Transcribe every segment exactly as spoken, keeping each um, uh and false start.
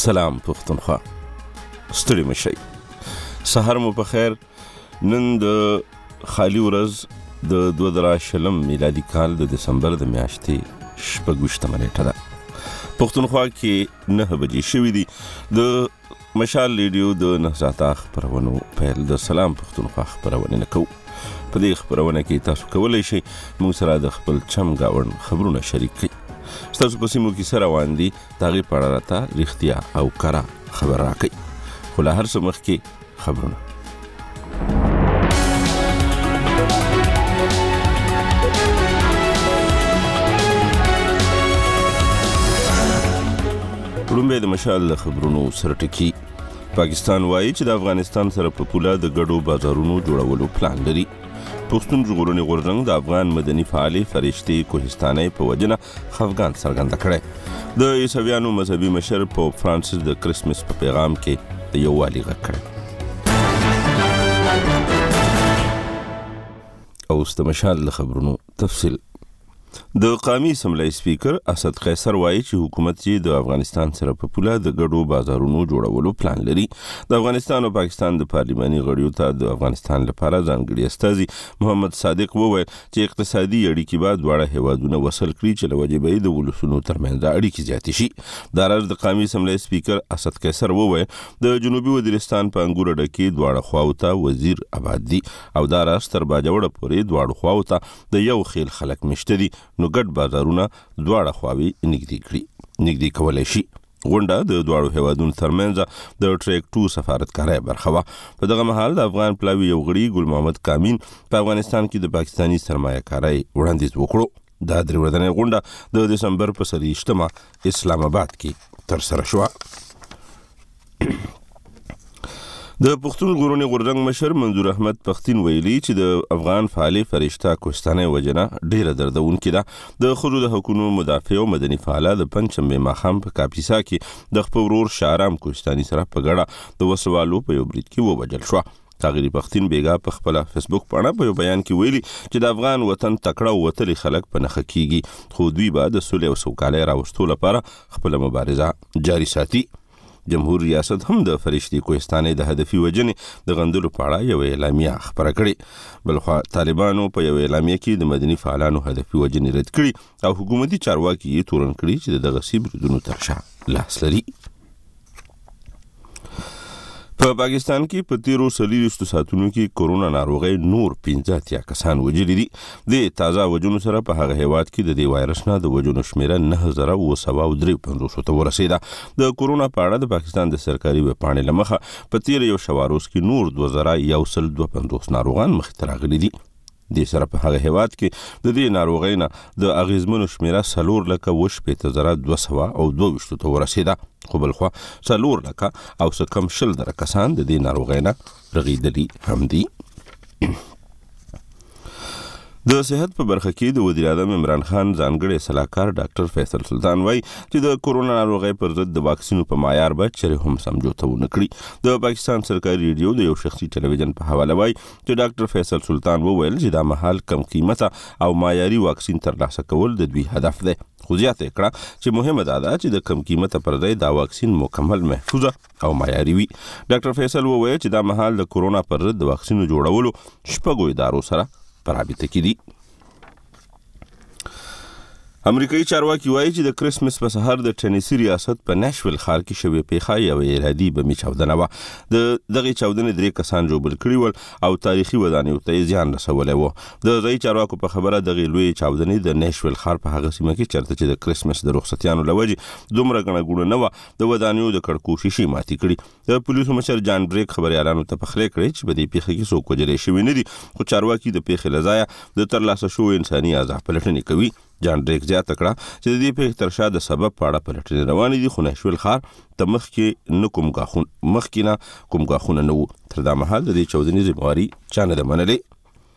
سلام پښتونخوا، ستړي مشئ، سهار مو په خیر. نن د خالی ورځ د دوه زره شلم میلادي کال د دسمبر د میاشتې شپږویشتمه نیټه ده. پښتونخوا کې نهه بجې شوي دي. د مشال ریډیو د نه ساعته خپرونو پیل د سلام پښتونخوا خپرونې نه کوو. په دې خپرونه کې تاسو کولی شئ موږ سره د خپل چم ګاونډ خبرونه شریک کړئ. ستاسو په سیمو کې څه روان دي د هغې په اړه راته رښتیا او کره خبر راکئ. خو له هر څه مخکې خبرونه. لومبی د مشال د خبرونو سرټکي. پاکستان وایي چې د افغانستان سره په پوله د ګډو بازارونو جوړولو پلان لري. پښتون ژغورنې غورځنګ د افغان مدني فعالې فرشتې کوهستانۍ په وجنه خفګان څرګنده کړی. د عیسویانو مذهبي مشر پوپ فرانسیس د کرسمس په پیغام کې د یووالي غږ کړی. اوس د مشال د خبرونو تفصیل. د قومي اسمبلی سپیکر اسد قیصر وایي چې حکومت چې د افغانستان سره په پوله د ګډو بازارونو جوړولو پلان لري. د افغانستان او پاکستان د پارلماني غړیو ته د افغانستان لپاره ځانګړي استازي محمد صادق وویل چې اقتصادي اړیکې به دواړه هیوادونه وصل کړي چې له وجې به یې د ولسونو ترمنځ اړیکې زیاتې شي. دا راز د قومي اسمبلی سپیکر اسد قیصر وویل د جنوبي وزیرستان په انګور اډه کې دواړه خواو ته وزیر آباد دي او دا راز تر باجوړه پورې دواړو خواو ته د یو خیل خلک مشته دي، نو ګډ بازارونه دواړه خواوې نږدې کړي نږدې کولی شي. غونډه د دواړو هیوادونو ترمنځ د ټریک ټو سفارتکارۍ برخه وه. په دغه مهال د افغان پلاوي یو غړي ګل محمد کامین په افغانستان کې د پاکستاني سرمایه کارۍ وړاندیز وکړو. دا درې ورځنۍ غونډه د دسمبر په څلرویشتمه اسلام آباد کې ترسره شوه. د پښتون ژغورنې غورځنګ مشر منظور احمد پښتين ویلي چې د افغان فعالې فرشته کوهستانۍ وجنه ډیره دردونکې ده. د ښځو د حقونو مدافع او مدني فعاله د پنجشنبې ماښام په کاپیسا کې د خپل ورور شهرام کوهستاني سره په ګډه د وسوالو په یو برید کې ووژل شوه. ښاغلي پښتين بیګا په خپله فیسبوک پاڼه په یو بیان کې ویلي چې د افغان وطن تکړه او وتلي خلک په نښه کیږي، خو دوی به د سولې او سوکالۍ راوستو لپاره خپله مبارزه جاري ساتي. جمهور ریاست هم د فرشتې کوهستانۍ د هدفي وجنې د غندلو په اړه یو اعلامیه خپره کړې. بلخوا طالبانو په یو اعلامیه کې د مدني فعالانو هدفي وجنې رد کړي او حکومتي چارواکي یې تورن کړي چې د دغسې بریدونو تر شا لاس لري. په پاکستان کې په تیرو څلوېښتو ساعتونو کې کورونا ناروغۍ نور پنځه اتیا کسان وژلي دي. د تازه وژنو سره په هغه هیواد کې د دې وایرس نه د وژنو شمیره نهه زره اوه سوه او درې پنځوسو ته ورسېده. د کورونا په اړه د پاکستان د سرکاري ویبپاڼې له مخه په تیر یو شوه روز کې نور دوه زره یو سل دوه پنځوس ناروغان مخې ته راغلي دي. دې سره په هغه هیواد کې د دې ناروغۍ نه د اغیزمنو شمیره څلور لکه اوه شپېته زره دوه سوه او دوه ویشتو ته ورسېده. خو بلخوا څلور لکه او څه کم شل زره کسان د دې ناروغۍ نه رغېدلي هم دي. د صحت په برخه کې د وزیر اعظم عمران خان ځانګړی سلاکار ډاکټر فیصل سلطان وایي چې د کورونا ناروغۍ پر ضد د واکسینو په معیار به چیرې هم سمجوته ونه کړي. د پاکستان سرکاري ریډیو د یو شخصي ټلویزیون په حواله وایي چې ډاکټر فیصل سلطان وویل چې دا مهال کم قیمته او معیاري واکسین ترلاسه کول د دوی هدف دی. خو زیاته کړه چې مهمه دا ده چې د کم قیمته پر ځای دا واکسین مکمل محفوظه او معیاري وي. ډاکټر فیصل وویل چې دا مهال د کورونا پر ضد د واکسینو جوړولو شپږو ادارو سره په رابطه کې دي. امریکایي چارواکي وایي چې د کرسمس په سهار د ټنیسي ریاست په نشویل ښار کې شوې پیښه یوه ارادي بمي چاودنه وه. د دغې چاودنې درې کسان ژوبل کړي ول او تاریخي ودانیو ته یې زیان رسولی و. د ځایي چارواکو په خبره دغې لویې چاودنې د نشویل ښار په هغه سیمه کې چېرته چې د کرسمس د رخصتیانو له وجې دومره ګڼه ګوڼه نه وه د ودانیو د کړکو شیشې ماتې کړي. د پولیسو مشر جان بریک خبریالانو ته پخلی کړی چې په دې پیښه کې څوک وژلی شوي نه دي، خو چارواکي د پیښې له ځایه د ترلاسه شوو انساني اعضا پلټنې کوي. جان ډریک زیاته کړه چې د دې پیښې تر شا د سبب په اړه پلټنې روانې دي، خو نشویل ښار ته مخکې نه کوم ګواښونه مخکې نه کوم ګواښونه نه وو. تر دا مهال د دې چاودنې ذمهواري چا نه ده منلې.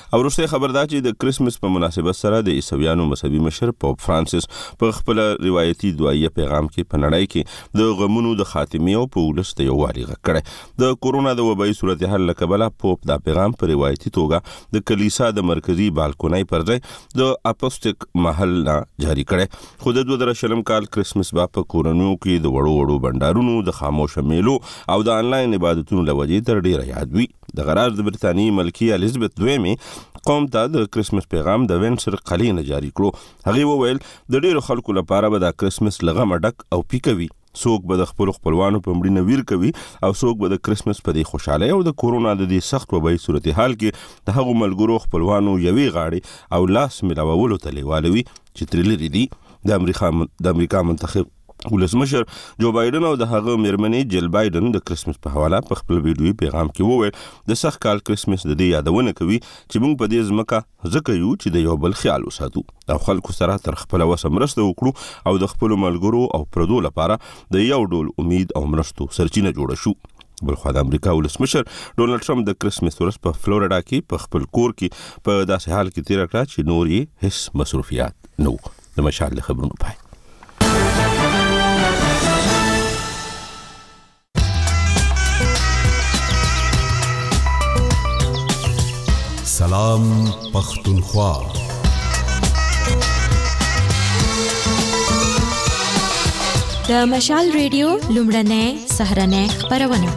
او وروسته خبر دا چې د کرسمس په مناسبت سره د عیسویانو مذهبي مشر پوپ فرانسیس په خپل روایتي دعایه پیغام کې په نړۍ کې د غمونو د خاتمې او په ولس د یووالي غږ کړی. د کورونا د وبایي صورتحال له کبله پوپ دا پیغام په روایتي توګه د کلیسا د مرکزی بالکونۍ پر ځای د اپوسټیک محل نه جاری کړی. خو د دوه زره شلم کال کرسمس با په کورونو کې د وړو وړو بندارونو د خاموش میلو او د انلاین عبادتونو لوجې تر ډیره یاد وي. د غراج د برتانیې ملکې الیزابت دویمې قوم ته د کرسمس پیغام د وینسر قلعې نه جاری کړو. هغې وویل د ډیرو خلکو لپاره به دا کرسمس له غمه ډک او پیکه وي. څوک به د خپلو خپلوانو په مړینه ویر کوي او څوک به د کرسمس په دې خوشحالۍ او د کورونا د دې سخت وبایي صورتحال کې د هغو ملګرو خپلوانو یوې غاړې او لاس ملاولو ته لیواله وي چې ترې لرې دي. د امریکا د امریکا منتخب ولسمشر جو بایدن او د هغه میرمنې جل بایدن د کرسمس په حواله په خپل ویډیوي پیغام کې وویل د سخت کال کرسمس د دې یادونه کوي چې موږ په دې ځمکه ځکه یو چې د یو بل خیال وساتو او خلکو سره تر خپل وسه مرسته وکړو او د خپل ملګرو او پردو لپاره د یو ډول امید او مرستو سرچینه جوړه شو. بلخوا د امریکا ولسمشر ډونالد ټرمپ د کرسمس ورځ په فلوریډا کې په خپل کور کې په داسې حال کې تیر کړه چې نور یې هیڅ مصروفیات نه وو. د مشال خبرونو پای. سلام پختونخوا. د مشال ریډیو لومړنۍ سهرنۍ خبرونه.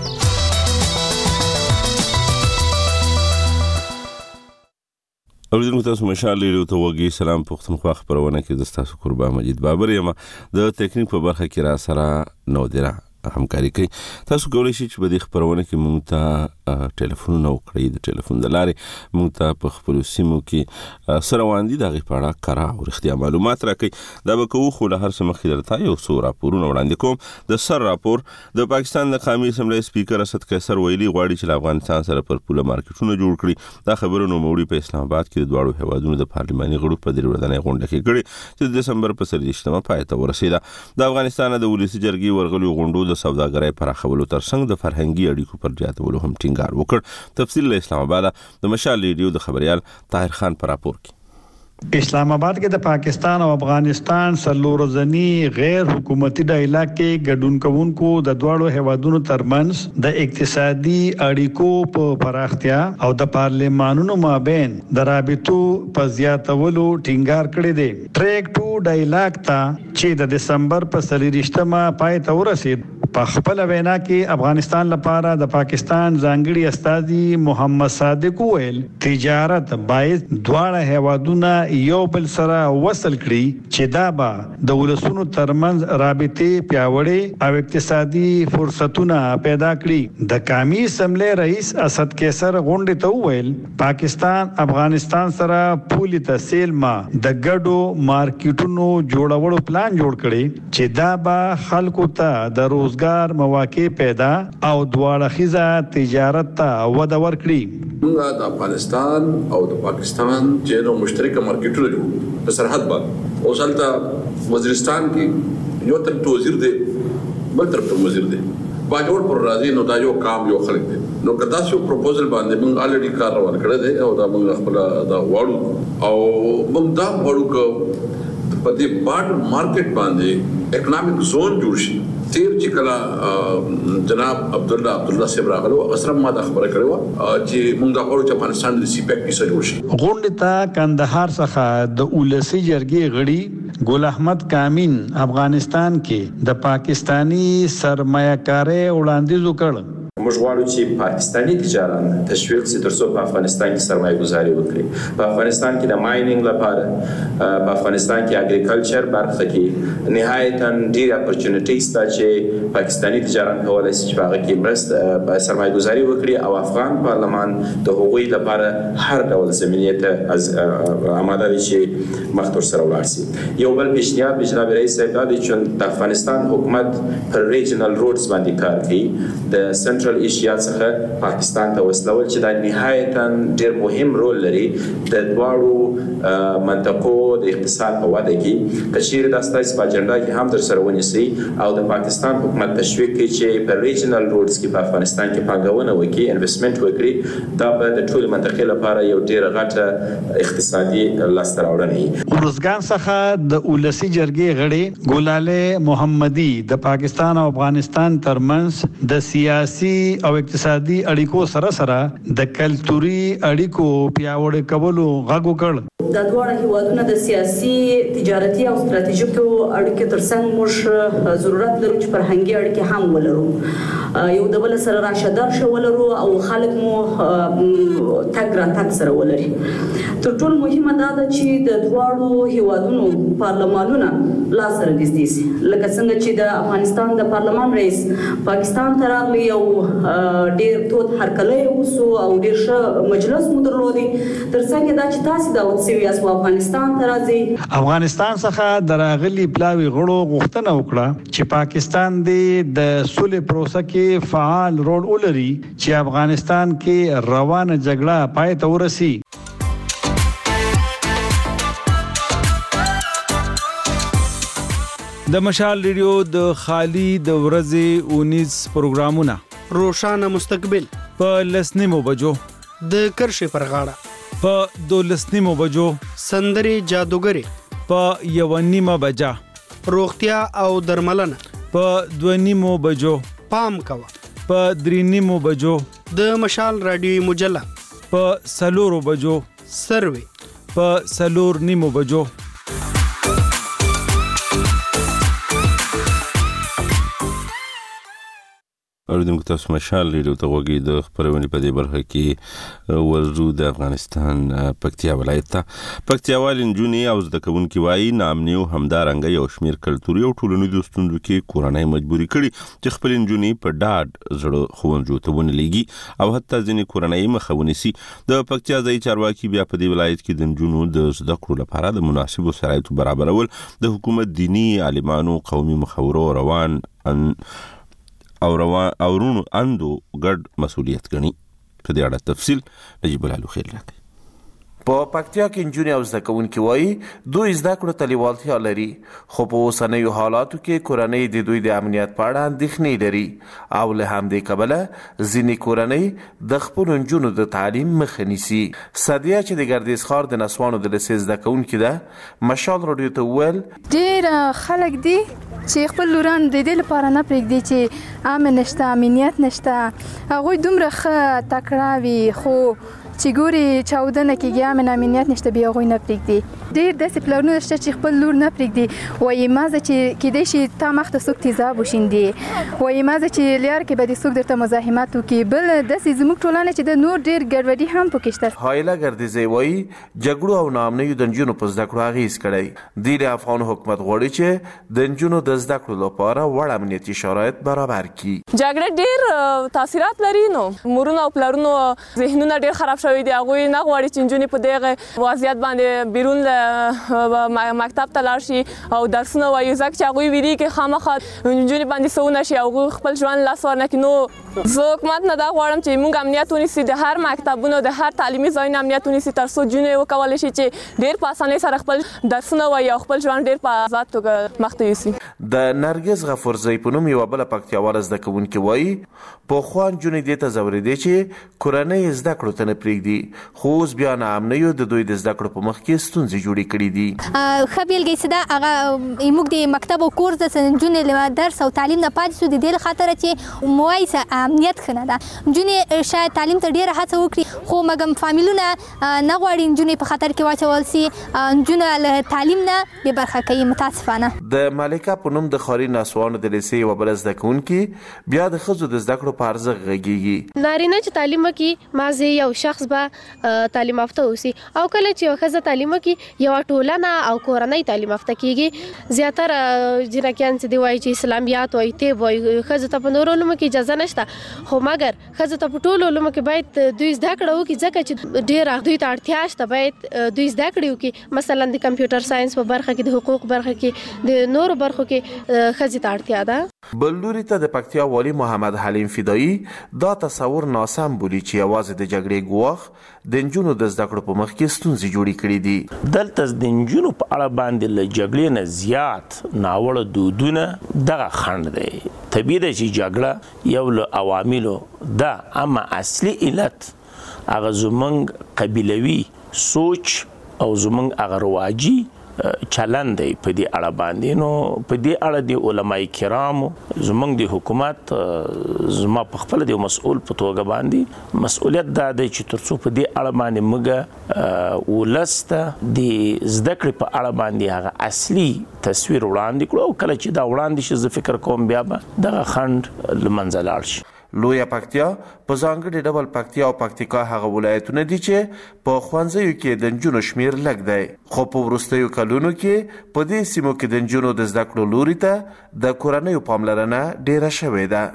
اوریدونکو تاسو مشال ریډیو ته وګورئ. سلام پختونخوا خبرونه کې د تاسو قربان مجید بابر یم. د تکنیک په برخه کې را سره نو دیره همکاري کوي. تاسو کولی شئ چې په دې خبرونه کې موږ ته ټلیفونونه وکړئ. د ټلیفون د لارې موږ ته په خپلو سیمو کې سره واندي د هغې په اړه کره او رښتیا معلومات راکوئ. دا به کوو خو له هر څه مخکې درته یو څو راپورونه وړاندې کوم. د سر راپور د پاکستان د قومي اسمبلۍ سپیکر اسد قیصر ویلي غواړي چې له افغانستان سره پر پوله مارکیټونه جوړ کړي. دا خبرونه نوموړي په اسلام آباد کې د دواړو هیوادونو د پارلماني غړو په درې ورځنۍ غونډه کې کړې چې د دسمبر په څلرویشتمه پای ته ورسېده. د افغانستان د ولسي جرګې ورغلیو غونډو د سوداګرۍ پراخولو ترڅنګ د فرهنګي اړیکو پر زیاتولو هم ټینګار وکړ. تفصیل له اسلام آباد د مشال ریډیو د خبريال طاهر خان پر راپور کې. اسلام آباد کې د پاکستان او افغانستان سلورزنی غیر حکومتي ډایلاګ کې ګډون کوونکو د دواړو هیوادونو ترمنځ د اقتصادي اړیکو په پراختیا او د پارلمانونو مابین د رابطو په زیاتولو ټینګار کړی دی. ټریک ټو ډایلاګ ته چې د دسمبر په څلرویشتمه پای ته ورسید په خپل وینا کې افغانستان لپاره د پاکستان ځانګړي استازي محمد صادق ویل تجارت باید دواړه هیوادونه یو بل سره وصل کړي چې دا به د ولسونو ترمنځ رابطې پیاوړې او اقتصادي فرصتونه پیدا کړي. د قومي اسمبلی رئیس اسد قیصر غونډې ته ویل پاکستان افغانستان سره پولي تسهیل ما د ګډو مارکیټونو جوړولو پلان جوړ کړي چې دا به خلکو ته د روزګار مواقع پیدا او دواړه خیزه تجارت ته وده ورکړي. موږ د افغانستان او د پاکستان چې مشترکه مارکیټونه جوړو په سرحد باندې اوس هلته وزیرستان کې یو طرف ته وزیر دی بل طرف ته وزیر دی باجوړ پر راځي نو دا یو کام یو خلک دی نو کدا څو پروپوزل باندې موږ الریډي کار روان کړی دی او دا موږ خپل دا واړو او موږ دا واړو کو په دې بارډر مارکیټ باندې اکونومیک زون جوړ شي. تیر چې کله جناب عبد الله عبد الله صاحب راغلو اسره ما د خبره کړو چې موږ د اورو افغانستان د سی پیک کې جوړ شي. غونډه ته کندهار څخه د ولسی جرګې غړي ګل احمد کامین افغانستان کې د پاکستانی سرمایه‌کاري وړاندیز وکړ. موږ غواړو چې پاکستانی تجارت تشویق شي ترڅو په افغانستان کې سرمایه گذاري وکړي. په افغانستان کې د مایننګ لپاره په افغانستان کې اګریکلچر برخه کې نهایتاً ډېر اپورچونټیز شته چې پاکستانی تجارت کولای شي چې هغه کې مرسته سرمایه گذاري وکړي او افغان پارلمان د هغوی لپاره هر ډول زمینه ته از آماده وي چې مخ سره ولاړ شي. یو بل پیشنهاد به جناب رئیس صاحب دا دی چې د افغانستان حکومت پر ریجنل روډز باندې کار کوي. د سنټرل سنټرل ایشیا څخه پاکستان ته وسلول چې دا نهایتاً ډېر مهم رول لري د دواړو منطقو د اقتصاد په وده کې. که چیرې دا ستاسو په اجنډا کې هم در سره ونیسئ او د پاکستان حکومت تشویق کړي چې په ریجنل روډز کې په افغانستان کې پانګونه وکړي، انویسټمنټ وکړي، دا به د ټولې منطقې لپاره یو ډېر غټه اقتصادي لاسته راوړنه وي. ورزګان څخه د ولسی جرګې غړي ګولاله محمدي د پاکستان او افغانستان ترمنځ د سیاسي او اقتصادي اړیکو سره سره د کلتوري اړیکو پیاوړی کولو غږ وکړ. د دواړو هیوادونو د سیاسي، تجارتي او ستراتیژیکو اړیکو ترڅنګ موږ ضرورت لرو چې فرهنګي اړیکې هم ولرو، یو د بل سره راشه درشه ولرو او خلک مو تګ را تګ سره ولري. تر ټولو مهمه دا ده چې د دواړو هیوادونو پارلمانونه لا سره نږدې شي، لکه څنګه چې د افغانستان د پارلمان رئیس پاکستان ته راغلی او ډېر تود هرکلی وسو او ډېر ښه مجلس مو درلودی. تر څنګه دا چې تاسو دعوت شوي یاست افغانستان ته راځئ. افغانستان څخه د راغلي پلاوي غړو غوښتنه وکړه چې پاکستان دې د سولې پروسه کې فعال رول ولري چې افغانستان کې روانه جګړه پای ته ورسي. د مشال ریډیو د خالی د ورځې اونیز پروګرامونه روشانه مستقبل په لسنیمو بجو، د کرښې پر غاړه په دولسنیمو بجو، سندري جادوګری په یوانیمه بجا، روغتیا او درملنه په دونیمو بجو، پام کوه په درینیمو بجو، د مشال رادیو مجله په سلورو بجو، سروي په سلور نیمو بجو. اوریدونکو تاسو مشال ریډیو ته غوږی د خبرونې په دې برخه کې ورزو د افغانستان پکتیا ولایت ته پکتیاوال نجونې او زده کوونکي وایي ناامني او همدارنګه یو شمیر کلتوري او ټولنیزو ستونزو کې کورنۍ مجبوري کړي چې خپل نجونې په ډاډ زړه ښوونځیو ته ونه لیږي او حتی ځینې کورنۍ مخه ونیسي. د پکتیا ځایي چارواکي بیا په دې ولایت کې د نجونو د زده کړو لپاره د مناسبو شرایطو برابرول د حکومت دینی عالمانو قومي مخورو روان ان او روان او رونو اندو ګډ مسؤلیت ګڼي. په دې اړه تفصیل نجیب الله خیر راکړي. په پکتیا کې نجونې او زده کوونکي وایي دوی زده کړو ته لیوالتیا لري، خو په اوسنیو حالاتو کې کورنۍ د دوی د امنیت په اړه اندېښنې لري او له همدې کبله ځینې کورنۍ د خپلو نجونو د تعلیم مخه نیسي. سدیه چې د ګردیز ښار د نسوانو د لیسې زده کوونکي ده مشال راډیو ته وویل ډېر خلک دي چې خپل لوران د دې لپاره نه پرېږدي چې امن نشته، امنیت نشته، هغوی دومره ښه تکړه وي خو چې ګوري چاودنه کېږي امن امنیت نشته بیا هغوی نه پرېږدي. ډېر داسې پلانونه شته چې خپل لور نه پرېږدي، وایي مازه چې کیدای شي تا مخ ته څوک تیزاب وشیندي، وایي مازه چې لیار کې به دې څوک درته مزاحمت وکړي. بل داسې زموږ ټولنه چې د نور ډېر ګډوډي هم پکې شته. هایله ګردیزی وایي جګړو او ناامنیو د نجونو په زده کړو اغېز کړی دی. د افغان حکومت غواړي چې د نجونو د زده کړو لپاره وړ امنیتي شرایط برابر کړي. جګړه ډېر تاثیرات لري، نو مورونو او پلرونو ذهنونه ډېر خراب شوي دي. هغوی نه غواړي چې نجونې په دغه وضعیت باندې بیرون مکتب ته لاړ شي او درسونه وایي، ځکه چې هغوی ویرېږي خامخا نجونې باندې څه ونه شي، هغوی خپل ژوند لاس ور نه کړي. نو زه حکومت نه دا غواړم چې موږ امنیت ونیسي، د هر مکتبونو د هر تعلیمي ځایونو امنیت ونیسي تر څو نجونې وکولی شي چې ډېر په اسانۍ سره خپل درسونه وایي او خپل ژوند ډېر په آزاد توګه مخ ته یوسي. د نرګس غفورزی په نوم یوه بله پکتیاواله زده کوونکې وایي پخوا نجونې دې ته ځورېدې چې کورنۍ یې زده کړو ته نه پرېږدي، خو اوس بیا ناامنیو د دوی د زده کړو په مخ کې ستونزې جوړې کړي دي. ښه بېلګه یې څه ده، هغه موږ د مکتب او کورس د نجونې درس او تعلیم نه پاتې شو د دې له خاطره چې موایي څه امنیت ښه نه ده. نجونې شاید تعلیم ته ډېره هڅه وکړي خو مګم فامیلونه نه غواړي نجونې په خطر کې واچول سي، نجونه له تعلیم نه بې برخه کوي متاسفانه. د مالکه په نوم د ښاري نسوانو د لیسې یوه بله زده کوونکي بیا د ښځو د زده کړو په ارزښت غږېږي. نارینه چې تعلیم وکړي مازې یو شخص شخص به تعلیم یافته اوسي او کله چې یو ښځه تعلیم وکړي یوه ټولنه او کورنۍ تعلیم یافته کیږي. زیاتره جنکیان چې دی وایي چې اسلامیات وایي طب وایي ښځو ته په نورو علومو کې اجازه نشته خو مګر ښځو ته په ټولو علومو کې باید دوی زده کړه وکړي ځکه چې ډېر دوی ته اړتیا شته باید دوی زده کړې وکړي. مثلا د کمپیوټر ساينس په برخه کې د حقوق برخه کې د نورو برخو کې ښځې ته اړتیا ده. بل لوري ته د پکتیا والي محمد حلیم فدایی دا تصور ناسم بولي چې یوازې د جګړې ګواښ د نجونو د زده کړو په مخ کې ستونزې جوړې کړې دي. دلته د نجونو په اړه باندې له جګړې نه زیات ناوړه دودونه دغه خنډ دی. طبیعي ده چې جګړه یو له عواملو ده اما اصلي علت هغه زمونږ قبیلوي سوچ او زمونږ هغه رواجي چلند دی په دې اړه باندې. نو په دې اړه د علماء کرامو زمونږ د حکومت زما په خپل د مسؤل په توګه باندې مسؤلیت دا دی چې ترڅو په دې اړه باندې موږ ولسته د زده کړې په اړه باندې هغه اصلي تصویر وړاندې کړو او کله چې دا وړاندې شي زه فکر کوم بیا به دغه خنډ له منځه لاړ شي. لویه پکتیا په ځانګړي ډول پکتیا او پکتیکا هغه ولایتونه دي چې په ښوونځیو کې د نجونو شمیر لږ دی خو په وروستیو کلونو کې په دې سیمو کې د نجونو د زده کړو لوري ته د کورنیو پاملرنه ډیره شوې ده.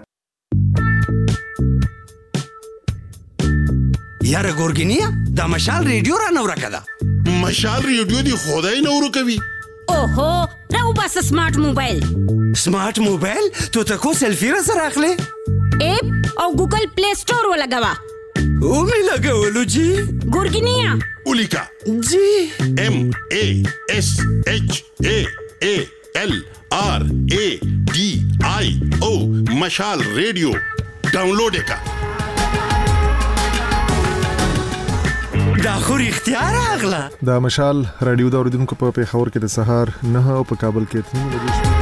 یاره ګورګینیا دا مشال ریډیو را نو راکده مشال ریډیو دی خدای نو ورکوي. اوهو راو بس سمارټ موبایل سمارټ موبایل تو تکو سیلفی را سره اخلي ایپ او گوگل پلی سٹور ولګوا او می لګولو جی ګورګینیا اولیکا جی ایم ای ایس ایچ ای ای ایل آر ای ڈی آئی او مشال ریڈیو ډاونلوډ کا دا خو اختیار اغلا. دا مشال رادیو دا اوریدونکو په پیښور کې د سهار نه او په کابل کې تنو لګیږي.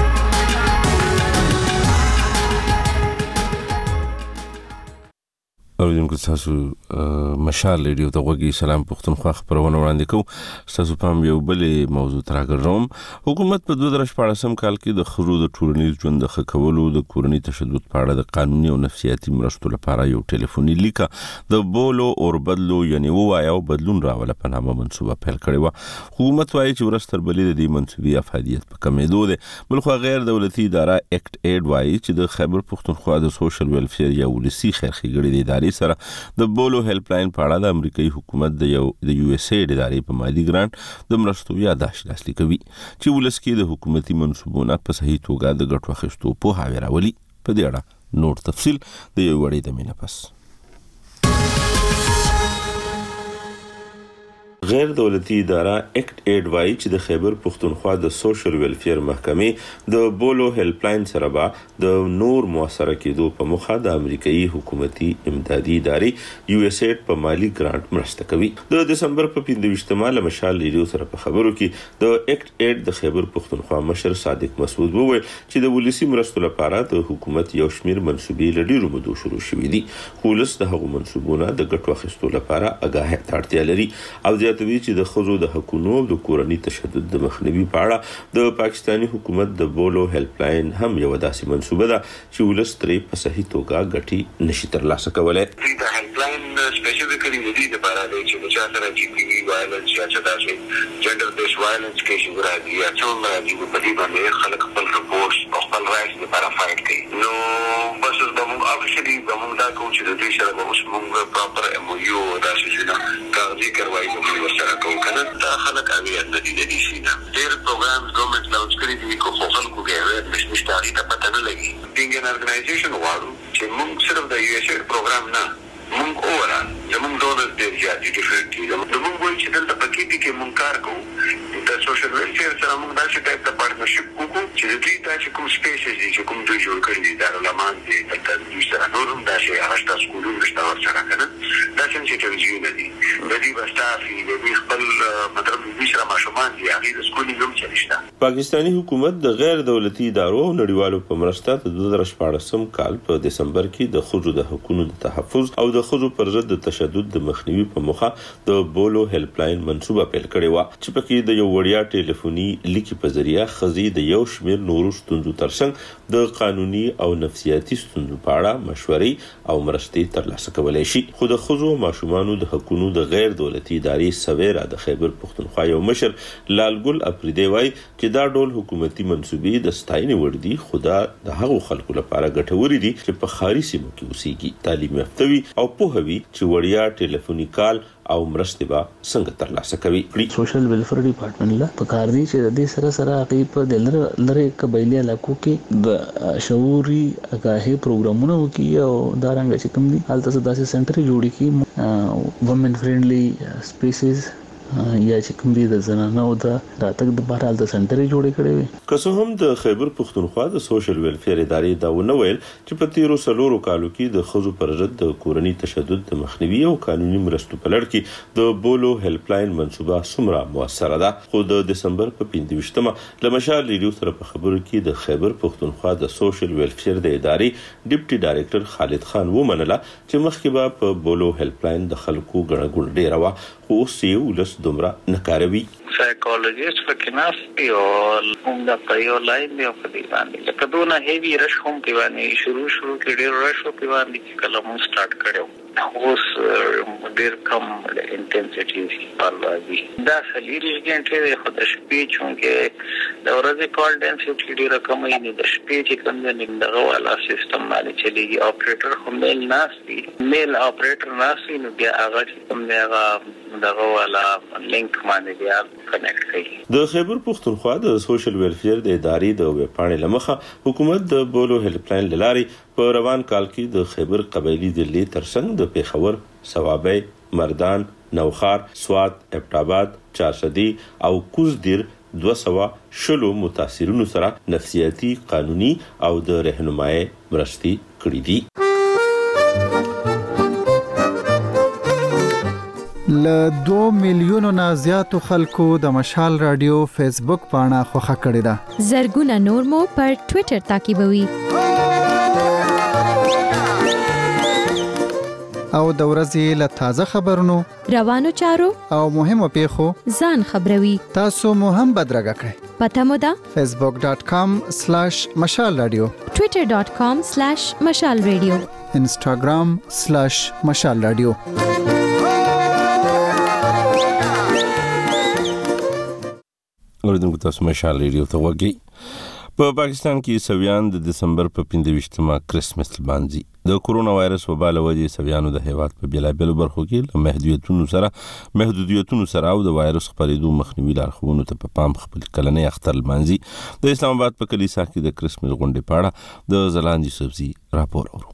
اوریدونکو تاسو مشال ریډیو ته غوږی سلام پښتونخوا خبرونه وړاندې کوو. تاسو پام یو بلې موضوع تراګروم. حکومت په دوه زره شپاړسم کال کې د ښځو د ټولنیز ژوند د ښه کولو د کورني تشدد په اړه د قانوني او نفسیاتي مرستو لپاره یو ټلیفوني لیکه د بولو او بدلو یعنی وایو بدلون راوله په نامه منصوبه پیل کړې و. حکومت وايي چې ورستر بلې د دې منصوبې افادیت په کمېدو ده. بلخو غیر دولتي اداره اکټ ایډ وايي چې د خیبر پښتونخوا د سوشل ویلفیر یا ولسی خیرخېګړې د ادارې سره د بولو هیلپ لاین په اړه د امریکایي حکومت د یو د یو اس ای ادارې په مالی ګرانټ د مرستو یاداشت لاسلیک کوي چې ولس کې د حکومتي منصوبونو په صحیح توګه د ګټو اخیستو په هاوی راولي. په دې اړه نور تفصیل د یو وړې د مینه پس. غیر دولتي اداره اکټ ایډ وايي چې د خیبر پښتونخوا د سوشل ویلفیر محکمې د بولو هیلپ لاین سره به د نور موثره کېدو په مخه د امریکایي حکومتي امدادي ادارې یو اس ایډ په مالی ګرانټ مرسته کوي. د دسمبر په پنځه له مشال ریډیو سره په خبرو کې د اکټ ایډ د خیبر پښتونخوا مشر صادق مسعود وویل چې د ولسی مرستو لپاره د حکومت یو شمیر منصوبې لډیرو مودو شروع شوې دي. خو ولس د هغو منصوبونو د ګټو اخیستو لپاره آگاه اړتیا لري او زیاتوي چې د ښځو د حقوقو او د کورني تشدد د مخنیوي په اړه د پاکستاني حکومت د بولو هیلپ لاین هم یو داسې منصوبه ده چې ولس ترې په صحیح توګه ګټي نشي ترلاسه کولی. د هیلپ لاین سپیسیفیکلی د دې لپاره دی چې د چا سره جی پی وی وایلنس یا چې داسې جنډر بیس وایلنس کیسز راځي یا څومره راځي په دې باندې خلک خپل رپورټس او خپل رایټس لپاره فایټ کوي. نو بس د موږ افیشلی د موږ دا کوو چې د دې سره به اوس موږ پراپر ایم او یو داسې شي نه کاغذي کاروایي به موږ سره کوو کنه دا خلک اغیار نه دي د دې شي نه. ډېر پروګرامز ګورنمنټ لانچ کړي دي خو خلکو کې اویرنس نشته هغې ته پته نه لګي. بینګ ان ارګنایزیشن غواړو چې موږ صرف د یو اس ایډ پروګرام نه موږ اورال زموږ ډونرز ډېر زیات دي ډیفرنټ دي. زموږ وایي چې دلته په کې دي کې موږ کار کوو د سوشل ویلفیر سره موږ داسې ټایپ د پارټنرشپ کوو چې د دوی دا چې کوم سپیسز دي چې کوم دوی جوړ کړي دي دارالمان دي دلته دوی سره نور هم داسې هغه شته سکولونه شته ورسره که نه داسې هم چې ټلویزیونونه دي د دوی به سټاف وي د دوی خپل مطلب دوی سره ماشومان دي هغې د سکولینګ هم چلې شته. پاکستانی حکومت د غیر دولتي ادارو او نړیوالو په مرسته د دوه زره شپاړسم کال په دسمبر کې د ښځو د حقوقو د تحفظ او د ښځو پر ضد د تشدد د مخنیوي په موخه د بولو هیلپ لاین منصوبه پیل کړې و چې پکې د یو وړیا ټلیفوني لیکي په ذریعہ ښځې د یو شمېر نورو ستونزو ترڅنګ د قانوني او نفسیاتي ستونزو په اړه مشورې او مرستې ترلاسه کولای شي. خو د ښځو او ماشومانو د حقوقو د غیر دولتي ادارې سویرا د خیبر پښتونخوا یو مشر لالګل افریدی وایي چې دا ډول حکومتي منصوبې د ستاینې وړ دي، خو دا د هغو خلکو لپاره ګټورې دي چې په ښاري سیمو کې اوسېږي، تعلیم یافته وي او پوهه وي چې وړیا ټلیفوني کال او مرستې به څنګه ترلاسه کوي. سوشل ویلفیر ډپارټمنټ له پکار دی چې د دې سره سره هغه په د لره لره قبایلی علاقو کې د شعوري اګاهي پروګرامونه وکړي او دا رنګ چې کوم دي هلته داسې سنټر جوړ کړي وومن فرندلی سپیسز یا چې کوم دي د زنانه او د راتګ د بهر حال د سنټرې جوړې کړې وي. که څه هم د خیبر پښتونخوا د سوشل ویلفیر ادارې دا ونه ویل چې په تیرو څلورو کالو کې د ښځو پر ضد د کورني تشدد د مخنیوي او قانوني مرستو په لړ کې د بولو هیلپ لاین منصوبه څومره موثره ده. خو د دسمبر په پنځه ویشتمه له مشال ریډیو سره په خبرو کې د خیبر پښتونخوا د سوشل ویلفیر د ادارې ډیپټي ډایریکټر خالد خان ومنله چې مخکې به په بولو هیلپ لاین د خلکو ګڼه ګوڼه ډیره وه، خو اوس یې ولس دومره نه کاروي. سایکولوژیست پکې ناست دي او هم د پایو لاین دی په دې باندې لکه دونه هیوی رش هم کې باندې شروع شروع کې ډېر رش په باندې چې کله مو سٹارټ کړو اوس ډېر کم انټنسټي پالوي. دا سلیری ګنټه خو د شپې چونکې د ورځې کال ډنسټي ډېر کم وي، د شپې چې کوم د دغه والا سیستم باندې چلیږي. اپریټر هم میل ناست دي، میل اپریټر ناست دي، نو بیا هغه چې کوم دی هغه دغه والا لینک باندې بیا کنیکټ کوي. د خیبر پښتونخوا د سوشل ویلفیر د ادارې د ویب پاڼې لمخه حکومت د بولو هیلپ لاین لارې په روان کال کې د خیبر قبایلی ضلع ترڅنګ د پیښور، صوابۍ، مردان، نوخار، سوات، ابټاباد، چارسدي او کوزدیر دوه سوه شلو متاثرینو سره نفسیاتي، قانوني او د رهنمایي مرستې کړې دي. له دوه میلیونو نه زیاتو خلکو د مشال رادیو فیسبوک پاڼه خوښه کړې ده. زرګونه نور مو پر ټوئیټر تعقیبوي او د ورځې له تازه خبرونو، روانو چارو او مهمو پیښو ځان خبروي. تاسو مو هم بدرګه کړئ. پته مو ده فیسبوک ډاٹ کام سلیش مشال رادیو، ټوئیټر ډاٹ کام سلیش مشال رادیو، انسټاګرام سلیش مشال رادیو. اوریدونکو تاسو مشال ریډیو ته وګورئ. په پاکستان کې عیسویان د دسمبر په پنځه ویشتمه کرسمس لمانځي. د کورونا وایرس وبا له وجې عیسویانو د هیواد په بیلابیلو برخو کې له محدودیتونو سره محدودیتونو سره او د وایرس خپرېدو مخنیوي لارښوونو ته په پام خپل کلنۍ اختر لمانځي. د اسلام آباد په کلیسا کې د کرسمس غونډې په اړه د زلاند یوسفزي راپور اورو.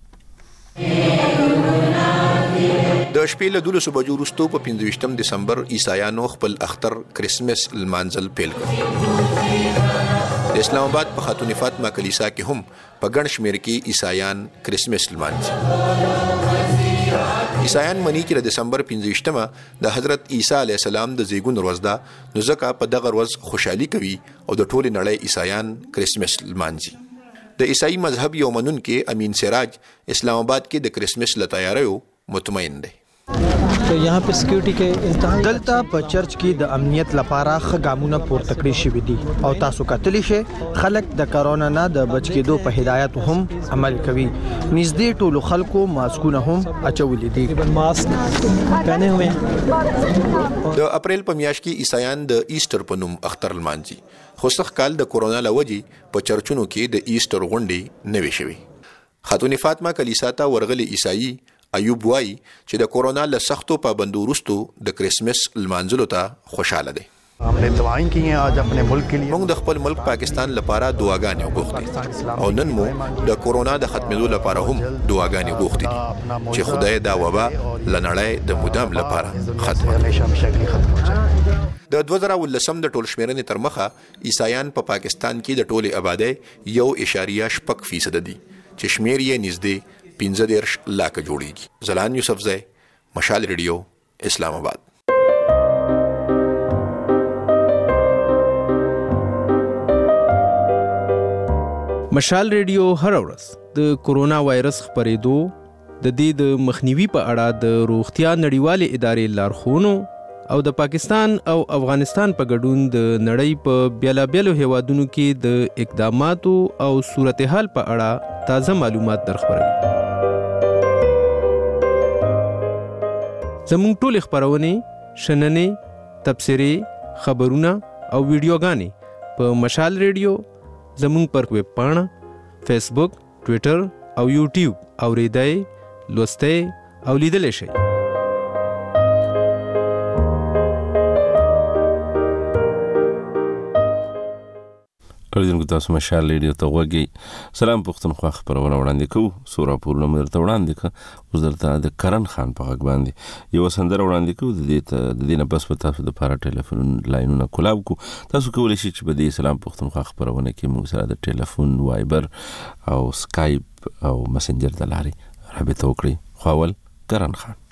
د شپې له دولسو بجو وروسته په پنځه ویشتم دسمبر عیسایانو خپل اختر کرسمس لمانځل پیل کړ. د اسلام آباد په خاتون فاطمه کلیسا کې هم په ګڼ شمېر کې عیسایان کرسمس لمانځي. عیسایان مني چې د دسمبر پنځه ویشتمه د حضرت عیسی علیه السلام د زیږون ورځ ده، نو ځکه په دغه ورځ خوشحالي کوي او د ټولې نړۍ عیسایان کرسمس لمانځي. د عیسائی مذهب یو منونکي امین سراج اسلام آباد کې د کرسمس له تیاریو مطمئن دی. यहाँ पे सिक्योरिटी के دلته په چرچ کې د امنیت لپاره ښه ګامونه پورته کړی شوي دي او تاسو کتلی شئ خلک د کرونا نه د بچ کېدو په هدایت هم عمل کوي. نږدې ټولو خلکو ماسکونه هم اچولي دي. د اپریل په میاشت کې عیسایان د ایسټر په نوم اختر لمانځي، خو سخت کال د کورونا له وجې په چرچونو کې د ایسټر غونډې نه وې شوې. خاتون فاطمه کلیسا ته ورغلي عیسائی ایوب وای چې د کورونا له سختو پابندو وروسته د کرسمس لمانځلو ته خوشاله دي. موږ د خپل ملک پاکستان لپاره دعاګانې وغوښتې او نن مو د کورونا د ختمېدو لپاره هم دعاګانې غوښتې دي چې خدای دا وبا له نړۍ د مدام لپاره ختم کړي. د دوه زره ولسم د ټول شمیرنې تر مخه عیسایان په پاکستان کې د ټولې آبادۍ یو اشاریه شپږ فیصد دي چې شمیر یې نږدې پنځه دېرش لاکه جوړیږي. زلان یوسفزی، مشال ریډیو، اسلام آباد. مشال ریډیو هر ورځ د کورونا وایرس خپرېدو د دې د مخنیوي په اړه د روغتیا نړیوالې ادارې لارښوونو او د پاکستان او افغانستان په ګډون د نړۍ په بیلابیلو هیوادونو کې د اقداماتو او صورتحال په اړه تازه معلومات درخبروي. زموږ ټول خبرونه شننې تبصرې خبرونه او ویډیوګانې په مشال ریډیو زموږ پر ویب پاڼه فیسبوک ټویټر او یوټیوب اوریدای لوستای او لیدلی شئ. اوریدونکو تاسو مشال ریډیو ته غوږی. سلام پښتونخوا خبرونه وړاندې کوو. سو راپورونه مې درته وړاندې کړه. اوس درته د کرن خان په غږ باندې یو سندره وړاندې کوو. د دې ته د دې نه بس په تاسو د پاره ټلیفون لاینونه کولاو کو. تاسو کولی شئ چې په دې سلام پښتونخوا خبرونه کې موږ سره د ټلیفون وایبر او سکایپ او مسنجر د لارې رابطه وکړئ. خواول کرن خان.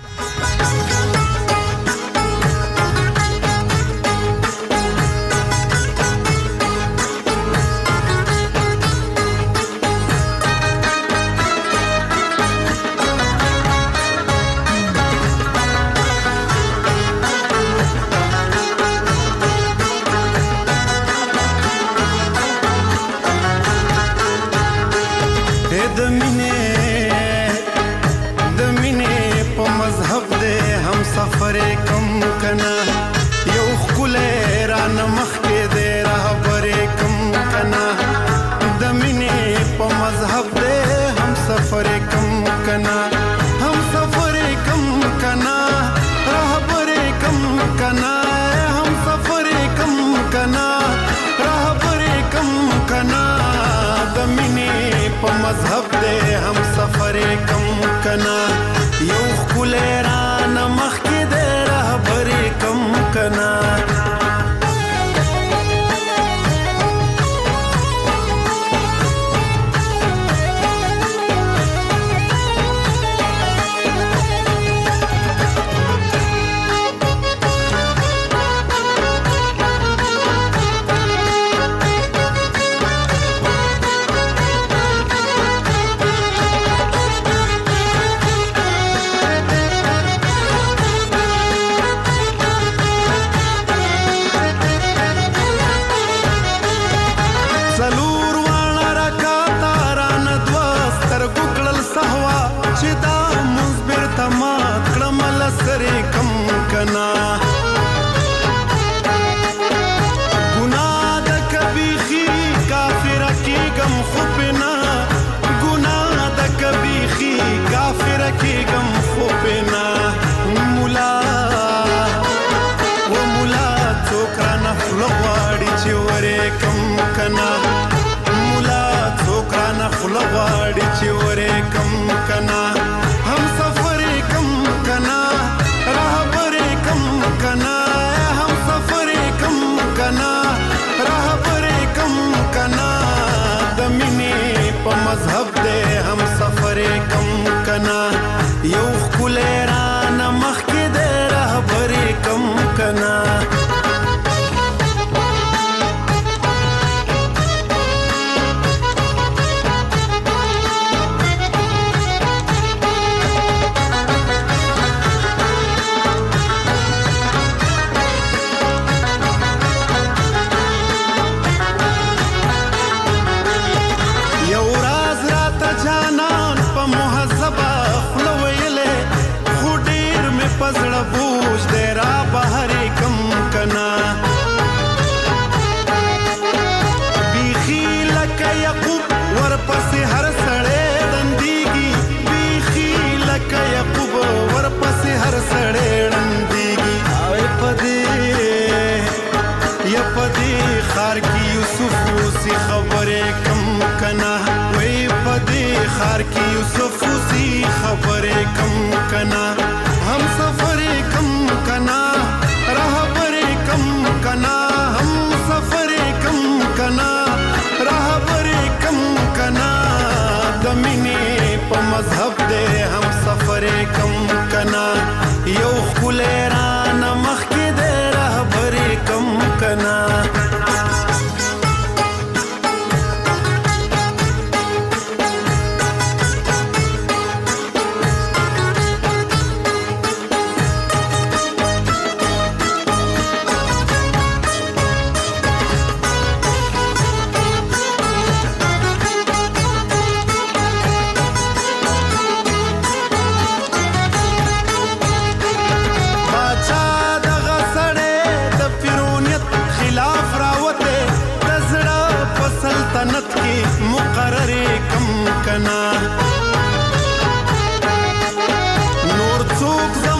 سفر کم کنا یو خلې را نمخ کې دې رهبر کم کنا د مینې په مذهب دې هم سفر کم کنا هم سفر کم کنا رهبر کم کنا هم سفر کم کنا رهبر کم کنا د مینې په مذهب دې هم سفر کم کنا یو خلې را نمخ کې دې رهبر کم کنا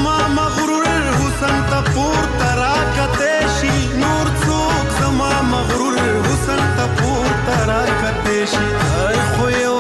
زما مغرور حسن ته پورته راکته شي نور څوک زما مغرور حسن ته پورته راکته شي خو یو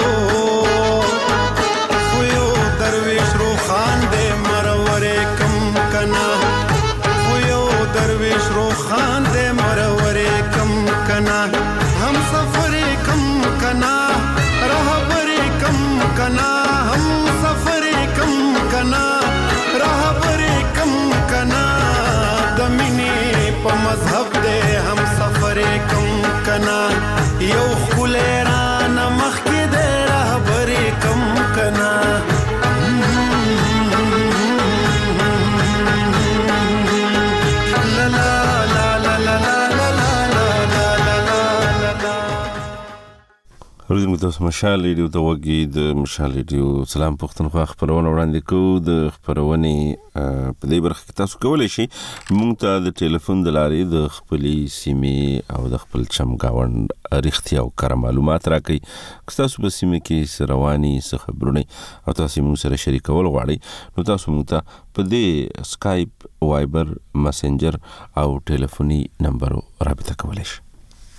خو یو درویش روخان دې مرورې کم کنا خو یو درویش روخان دې مرورې کم کنا هم سفر کم کنا رهبر کم کنا هم سفر کم کنا رهبر کم کنا د مینې په مذهب دې هم سفر کم کنا یو خولې رانه مخکې دې رهبر کم کنا ورځم تاسو مشال ریډیو ته وګورئ د مشال ریډیو سلام پښتونخوا خبرونه وړاندې کوو د خبرونې په دې برخه کې تاسو کولی شئ موږ ته د ټلیفون د لارې د خپلې سیمې او د خپل چمګاوند رښتیا او کار معلومات راکړئ که تاسو په سیمه کې رواني څه خبرونه او تاسو موږ سره شریکول غواړئ نو تاسو موږ ته په دې سکایپ وایبر مسنجر او ټلیفوني نمبر رابطه کولی شئ.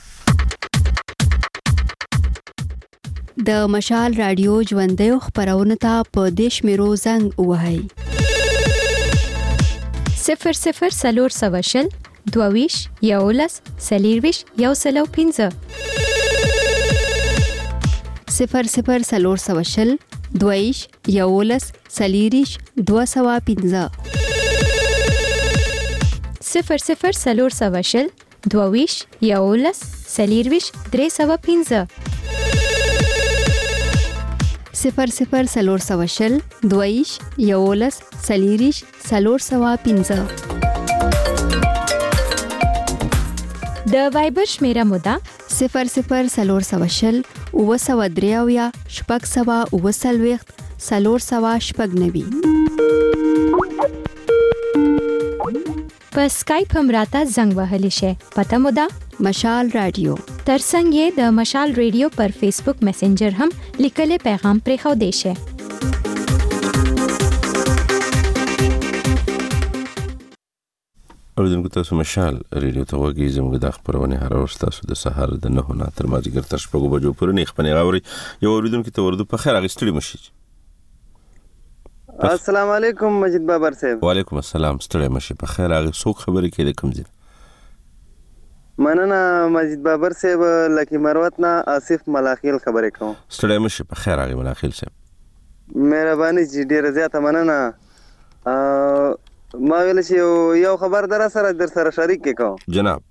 د مشال رادیو ژوندۍ خبرونه ته په دیش میرو زنګ وهاي صفر صفر سلور سواشل دوویش یولس سلیرویش یو سلو پینځه صفر صفر سلور سواشل دوویش یولس سلیریش دو سوا پینځه صفر صفر سلور سواشل دوویش یولس سلیرویش درې سوا پینځه صفر صفر سلور سوا شل دویش یولس سلیریش سلور سوا پینځه د وایبر شمیره مودا صفر صفر سلور سوا شل اوه سوا دریاویا شپږ سوا اوه څلوېښت سلور سوا شپږ نوي په سکایپ هم راته زنګ وهلی شي پته مودا مشال رادیو ترڅنګ یې د مشال ریډیو پر فیسبوک میسنجر هم لیکلې پیغام پرې خو دی شي. اوریدونکو تاسو مشال ریډیو ته وګورئ زموږ د خبرونه هر ورځ تاسو د سهار د نه نه تر مازیګر تر شپږو بجو پورې نه خپنه غوړي یو اوریدونکو ته ورده په خیر اغستړي مشي. السلام علیکم مجید بابر صاحب. وعلیکم السلام ستړي مشي په خیر اغه څوک خبرې کوي کوم ځای مننه مجید بابر صاحب لکی مروت نه آصف ملاخیل خبرې کوم. ستړي مشي په خیر اغه ملاخیل صاحب. مهرباني چې ډیره زیاته مننه. ما ویل چې یو خبر در سره در سره شریک کوم جناب.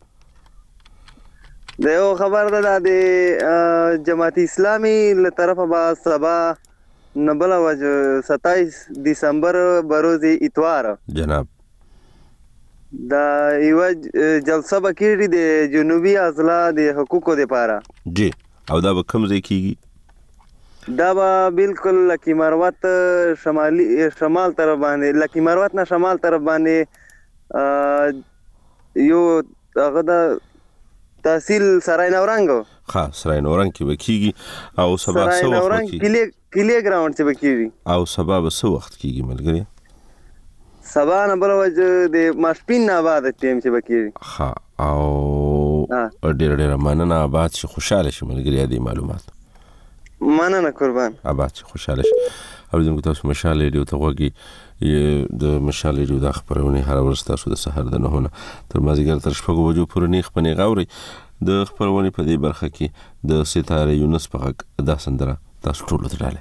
د یو خبر ده د جماعت اسلامي له طرفه با سبا نبل وجه ستائیس دسمبر بروز اتوار جناب دا یو جلسه بکیږي د جنوبي اضلاع د حقوقو لپاره جی او دا به کوم ځای کیږي؟ دا به بالکل لکی مروت شمالي شمال طرف باندې لکی مروت نه شمال طرف باندې یو هغه د تحصیل سرای نورنګ ها سرای نورنګ کې وکیږي او سبا څه وخت وکیږي کلی کلی ګراوند کې وکیږي او سبا به څه وخت کیږي ملګری؟ سبا نه بل وجه د ماشپین نه بعد ټیم چې وکیږي ها او ډېر ډېر مننه آباد شي خوشاله شي ملګری دې معلومات مننه قربان آباد شي خوشاله شي. او زموږ تاسو مشال ریډیو ته وګورئ د مشال ریډیو د خبرونه هر ورځ تاسو د سحر د نه نه تر مازیګر تر شپږو بجو پورې نه خپنه غوړي د خبرونه په دې برخه کې د ستاره یونس په غږ د سندره تاسو ټول ته ډاله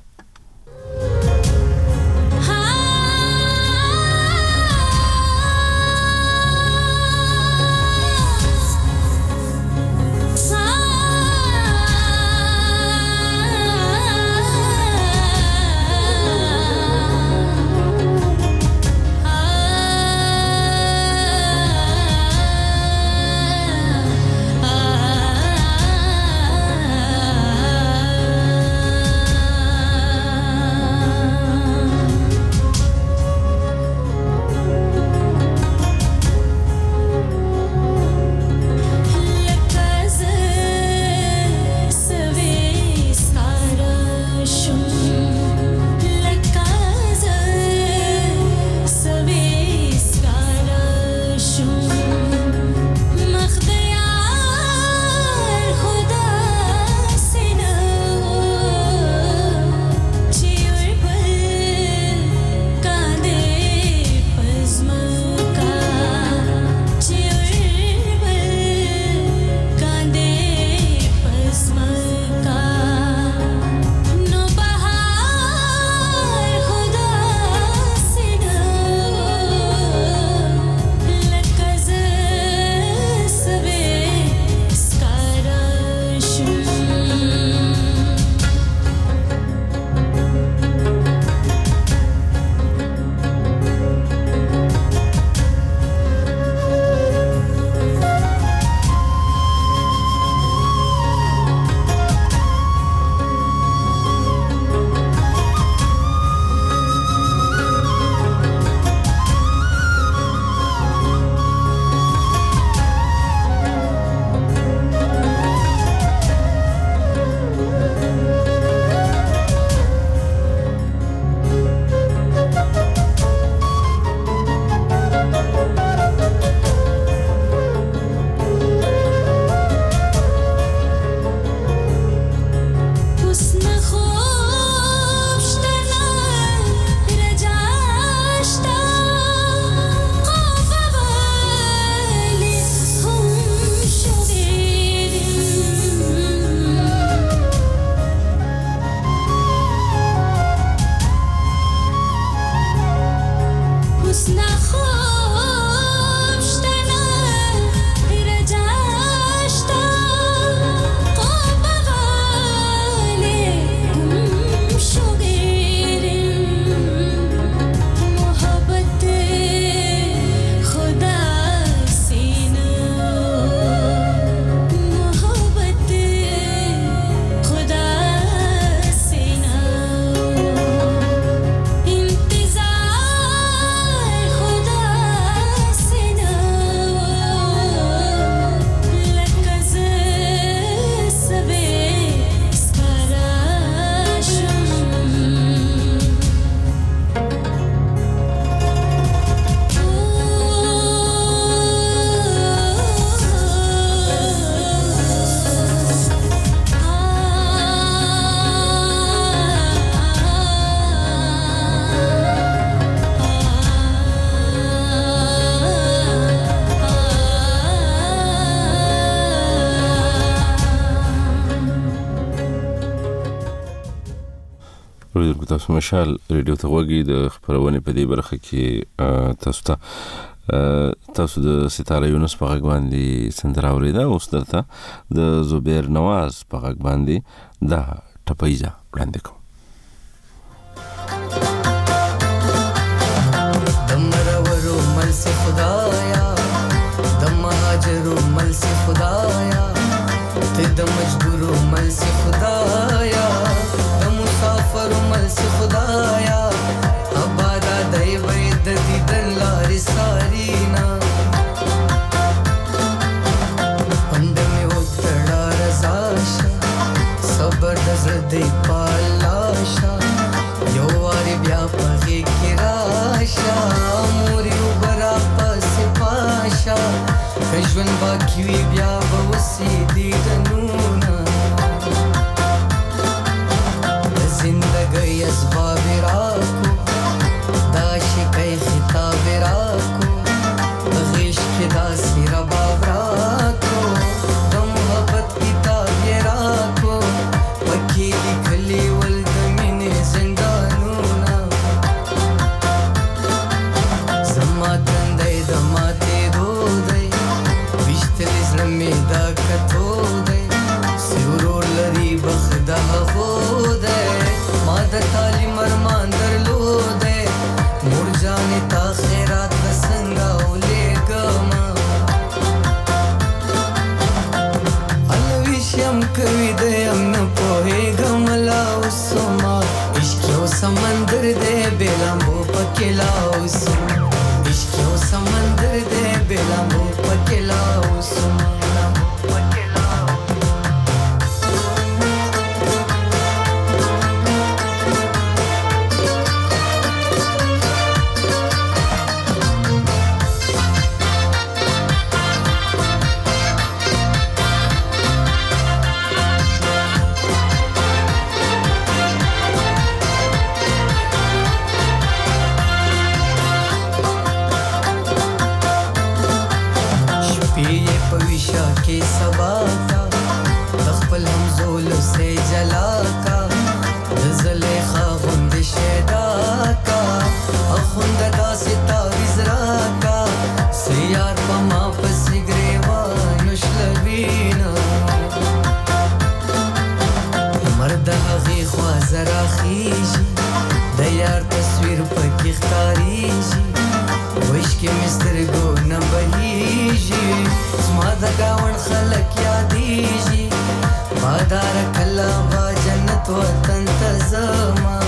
تاسو مشال ریډیو ته وګورئ د خبرونه په دې برخه کې تاسو ته تاسو د ستاره یونس په غږ باندې سندره اوریدا اوس درته د زبیر نواز په غږ باندې دا ټپایزه وړاندې کوم دمرورو مل سے خدایا دمهاجرو مل سے خدایا ته د مجبورو مل سے خدایا مسافر مل سے خدایا ابادا دای وید دی دلار سارینا پند می وتڑا رزاشا صبر دزدی پالاشا یو واری بیا پغی کراشا موری وبرا پس پاشا کژون باکی بیا بوسی دی دنونا زندگی اسباب راکو داشی کئی خطاب راکو بغیش کی داسی رباب راکو دم محبت کتاب راکو پکی لکھلی والدمین زندانونا زماتن دی دماتی دو دی وشتل ازلمی دا کتو دی سیورور لری بخدا خود مادر تعلیم ارمان درلو دے مور جانے تا خیرات بسنگا اولے گما الویشیم کوي دے ام نہ پوہے گملا اسما عشقو سمندر دے بیلامبو پکلا اسما عشقو سمندر دے بیلامبو پکلا اسما के सबा का तखपल हमजोल से जला का ज़लेखा गुंद शेदा का अखुंद दासिता विजरा का सियार पमा पसिग्रेवा नुशलवीना मर्द हगी ख्वाजरा खीजी दयार तस्वीर पक इख्तारीजी وش کې مسترګو نه بهيږي زما د گاون خلک یادېږي بادار کلا با جنت وطن ته زما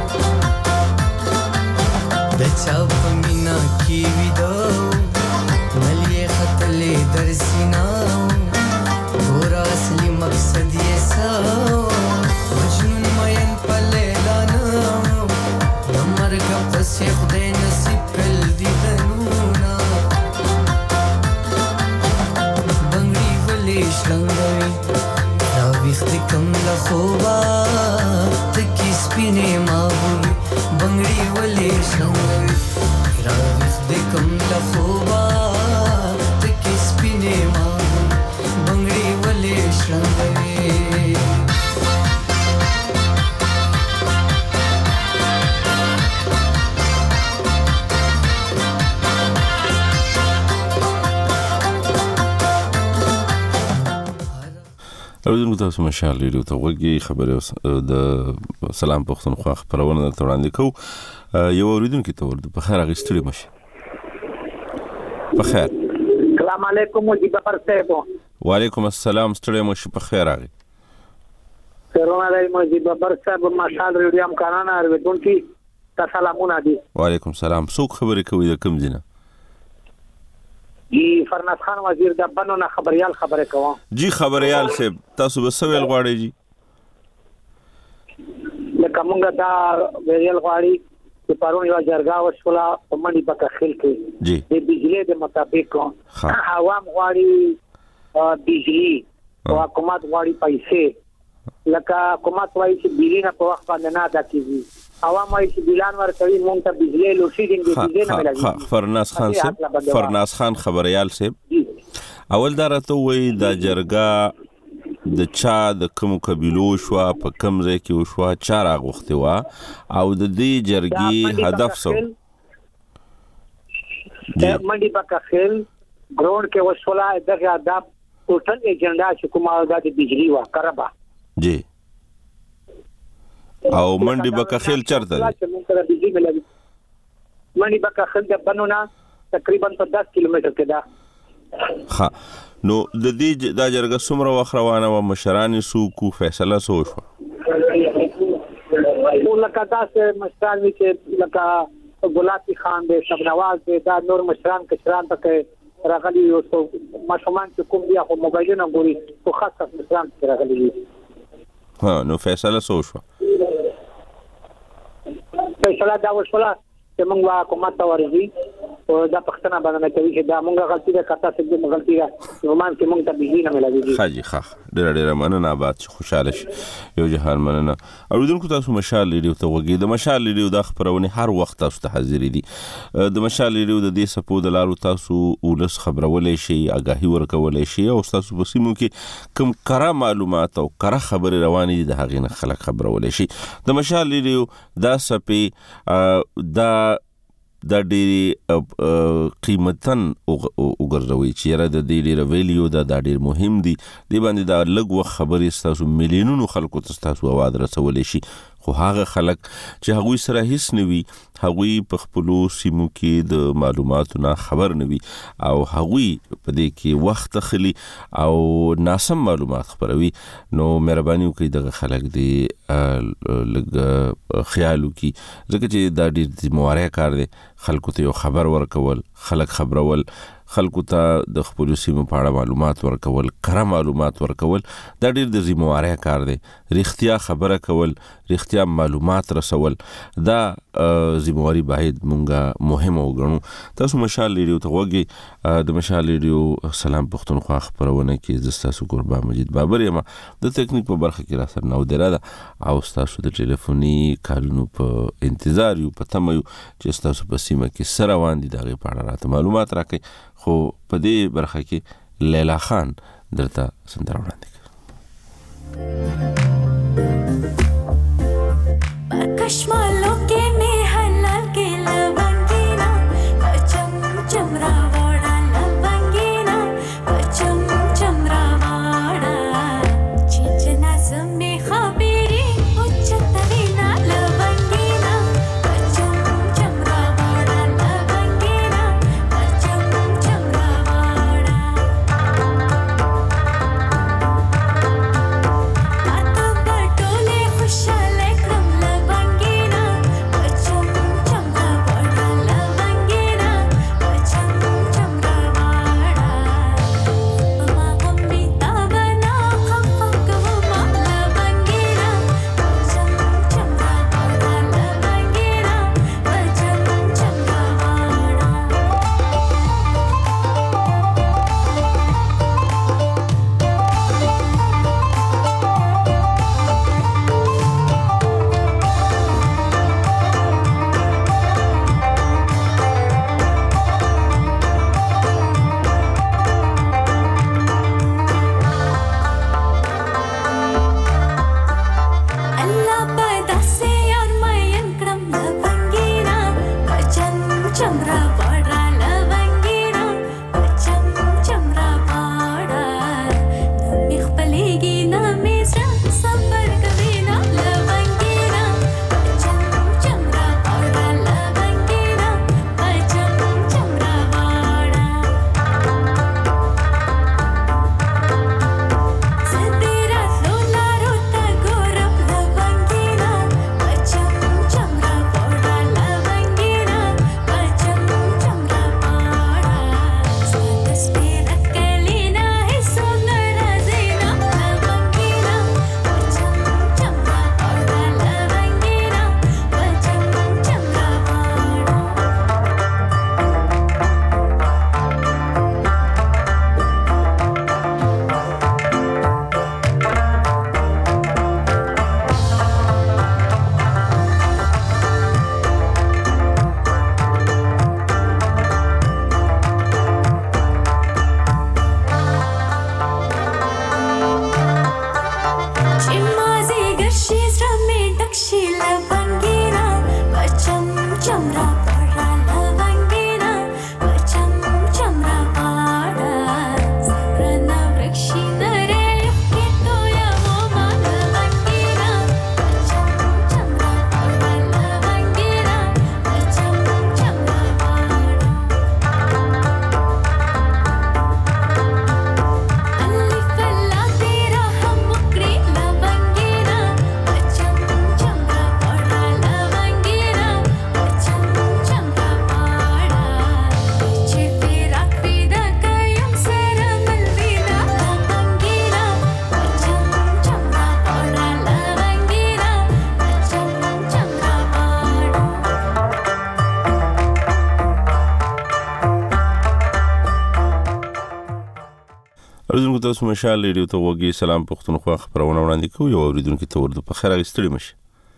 د چا په مینا کې ویدو ملي خطلې در سینا ګور اصلي مقصد یې سو مجنون مین په لیلا نه د مرګ پسې خدای نصیب کړ شلنگوی را ویخت کم لخوبا تکی سپینه مابوی بنگڑی ولی شلنگوی را ویخت کم لخوبا تکی سپینه مابوی بنگڑی ولی شلنگوی اوریدونکو تاسو مشال ریډیو ته وګورئ خبره د سلام پښتونخوا خبرونه درته وړاندې کوو. یو اوریدونکو ته ورته په خیر اغستړي مشه. په خیر. السلام علیکم مجيب پر صاحب. وعلیکم السلام ستړي مشه په خیر اغي. سلام علیکم مجيب پر صاحب مشال ریډیو هم کارانه اوریدونکو ته سلامونه دي. وعلیکم السلام. څوک خبرې کوي د کوم ځای نه؟ جی فرناز خان وزیر د بنو نه خبريال خبره کوم. جی خبريال صاحب تاسو به سویل غواړئ جی؟ لکه مونږ دا ویل غواړي چې پرون یو جرګه وشوله په منډي په خل کې جی د بجلی د مطابق عوام غواړي بجلی او حکومت غواړي پیسې. لکه حکومت وایي چې بجلی نه په وخت باندې نه ادا کیږي، عوام وایي چې بلان ورکوي مونږ ته بجلی لوشیدنګ دی بجلی نه ملایي. فرناز خان صاحب فرناز خان خبريال صاحب اول دا راته وایي دا جرګه د چا د کوم قبيلو شو په کوم ځای کې وشو چا راغوخته وا او د دې جرګې هدف څه د منډي په خل ګراوند کې وشولا دغه ادب ټوټل ایجنډا چې کومه د بجلی وا کربا جی او منډي په خل چرته منډي په خل د بنونه تقریبا په دس کیلومتر کې ده. ها نو د دې د جرګه څومره وخت روانه و مشران سو کو فیصله سو شو ولکه تاسو مشران چې لکه ګلابي خان دې شبنواز دې دا نور مشران کشران پکې راغلي او ماشومان چې کوم دی خو موبایلونه ګوري خو خاصه مشران راغلي. ها نو فیصله سو شو فیصله دا وشوله چې موږ حکومت ته ورځي او دا پښتنه باندې کوي چې دا موږ غلطي ده کته چې موږ غلطي ده نو مان چې موږ ته بيجلی نه ملایي. حاجی ښه ډېر ډېر مننه آباد خوشاله شي یو جهان مننه. اوریدونکو تاسو مشال ریډیو ته وګورئ. د مشال ریډیو د خبرونه هر وخت تاسو ته حاضر دي. د مشال ریډیو د دې سپو د لارو تاسو ولس خبرولې شي آگاهي ورکولې شي او تاسو په سیمو کې کوم کره معلومات او کره خبر روانې دي د هغې نه خلک خبرولې شي. د مشال ریډیو دا سپې دا دا ډېری قیمتن وګرځوي چې را د دې ډېر ویلیو دا د ډېر مهم دي دی باندې دا لږ وخت خبرې تاسو ملیونونو خلکو ته تاسو आवाज رسولې شي خو هغه خلک چې هغوی سره هیڅ نوي هغوی په خپلو سیمو کې د معلوماتو نه خبر نوي او هغوی په دې کې وخت خلی او ناسم معلومات خبروي. نو مهرباني وکړئ دغه خلک دې لږ خیال وکړي ځکه چې دا ډېر ذمہواره کار دی خلکو ته یو خبر ورکول خلک خبرول خلکو ته د خپل سیمو په اړه معلومات ورکول کره معلومات ورکول دا ډېر د ذمہواره کار دی. رښتیا خبره کول رښتیا معلومات رسول دا ذمہواری باید مونږه مهمه وګڼو. تاسو مشال ریډیو ته وګورئ. د مشال ریډیو سلام پښتونخوا خبرونه کې زستاسو قربا مجید بابر یم د تکنیک په برخه کې را سره نو دراده او تاسو د ټلیفوني کالونو په انتظار یو په تمه یو چې تاسو په سیمه کې سره روان دي دغه په اړه راته معلومات راکړئ. خو په دې برخه کې لیلا خان درته سندره وړاندې کوي. کشمالو کې نه حلال کې لونګینا پچم چمرا واړه لونګینا پچم چمرا واړه چې جنازم می خبري او چتوینا لونګینا پچم چمرا واړه لونګینا پچم چمرا واړه اته پټوله خوشاله کرم لونګینا اوریدونکو تاسو مشال ریډیو ته وګورئ. سلام پښتونخوا خبرونه وړاندې کوي او اوریدونکو ته ورته په خیر غوښتل مشه.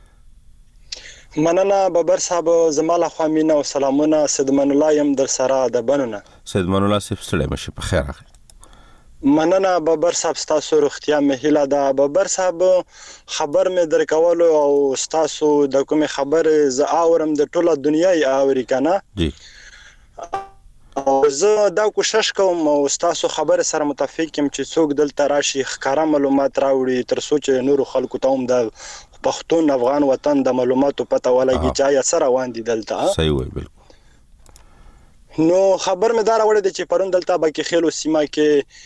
مننه ببر صاحب، زماله خامینه او سلامونه. سیدمن الله يم در سره د بنونه. سیدمن الله صاحب ستړي مشه، په خیر راغلی. مننه ببر صاحب، تاسو روغتیا مې هیله ده. ببر صاحب خبر مې درکولو او تاسو د کوم خبر ز اورم د ټوله دنیا یې اوري کنه جی، او زه دا کوشش کوم او تاسو خبر سره متفق یم چې څوک دلته راشي ښکارا معلومات راوړي تر څو چې نور خلکو ته هم د پښتون افغان وطن د معلوماتو پته ولګي چې یا سره واندي دلته. صحیح وای، بالکل. نو خبر مې دا راوړی چې پرون دلته باکې خېلو سیمه کې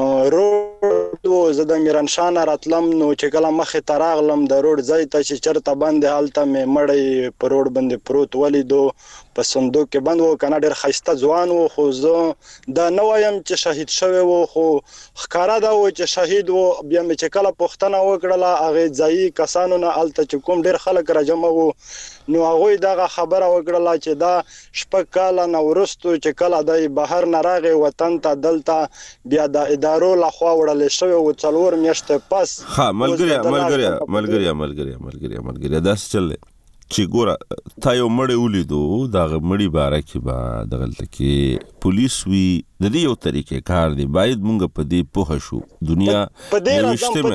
روډ و زه د میرانشاه راتلم، نو چې کله مخې ته راغلم د روډ ځای ته چې چرته باندې هلته مې مړی په روډ باندې پروت ولیدو، په صندوق کې بند و کنه، ډېر ښایسته ځوان و، خو زه دا نه وایم چې شهید شوی و، خو ښکاره ده و چې شهید و. بیا مې چې کله پوښتنه وکړله هغې ځایي کسانو نه هلته چې کوم ډېر خلک راجمع وو، نو هغوی دغه خبره وکړله چې دا شپږ کاله نه وروستو چې کله دی بهر نه راغی وطن ته، دلته بیا د ادارو لخوا وړلی شوی و څلور میاشتې پس. ها ملګریا ملګریا ملګریا ملګریا ملګریا ملګریا داسې چل دی چې ګوره تا یو مړی ولیدو، دغه مړي باره کې به دغلته کې پولیس وي، د دې یو طریقې کار دی. باید مونږ په دې پوه شو. دنیا یوشتمه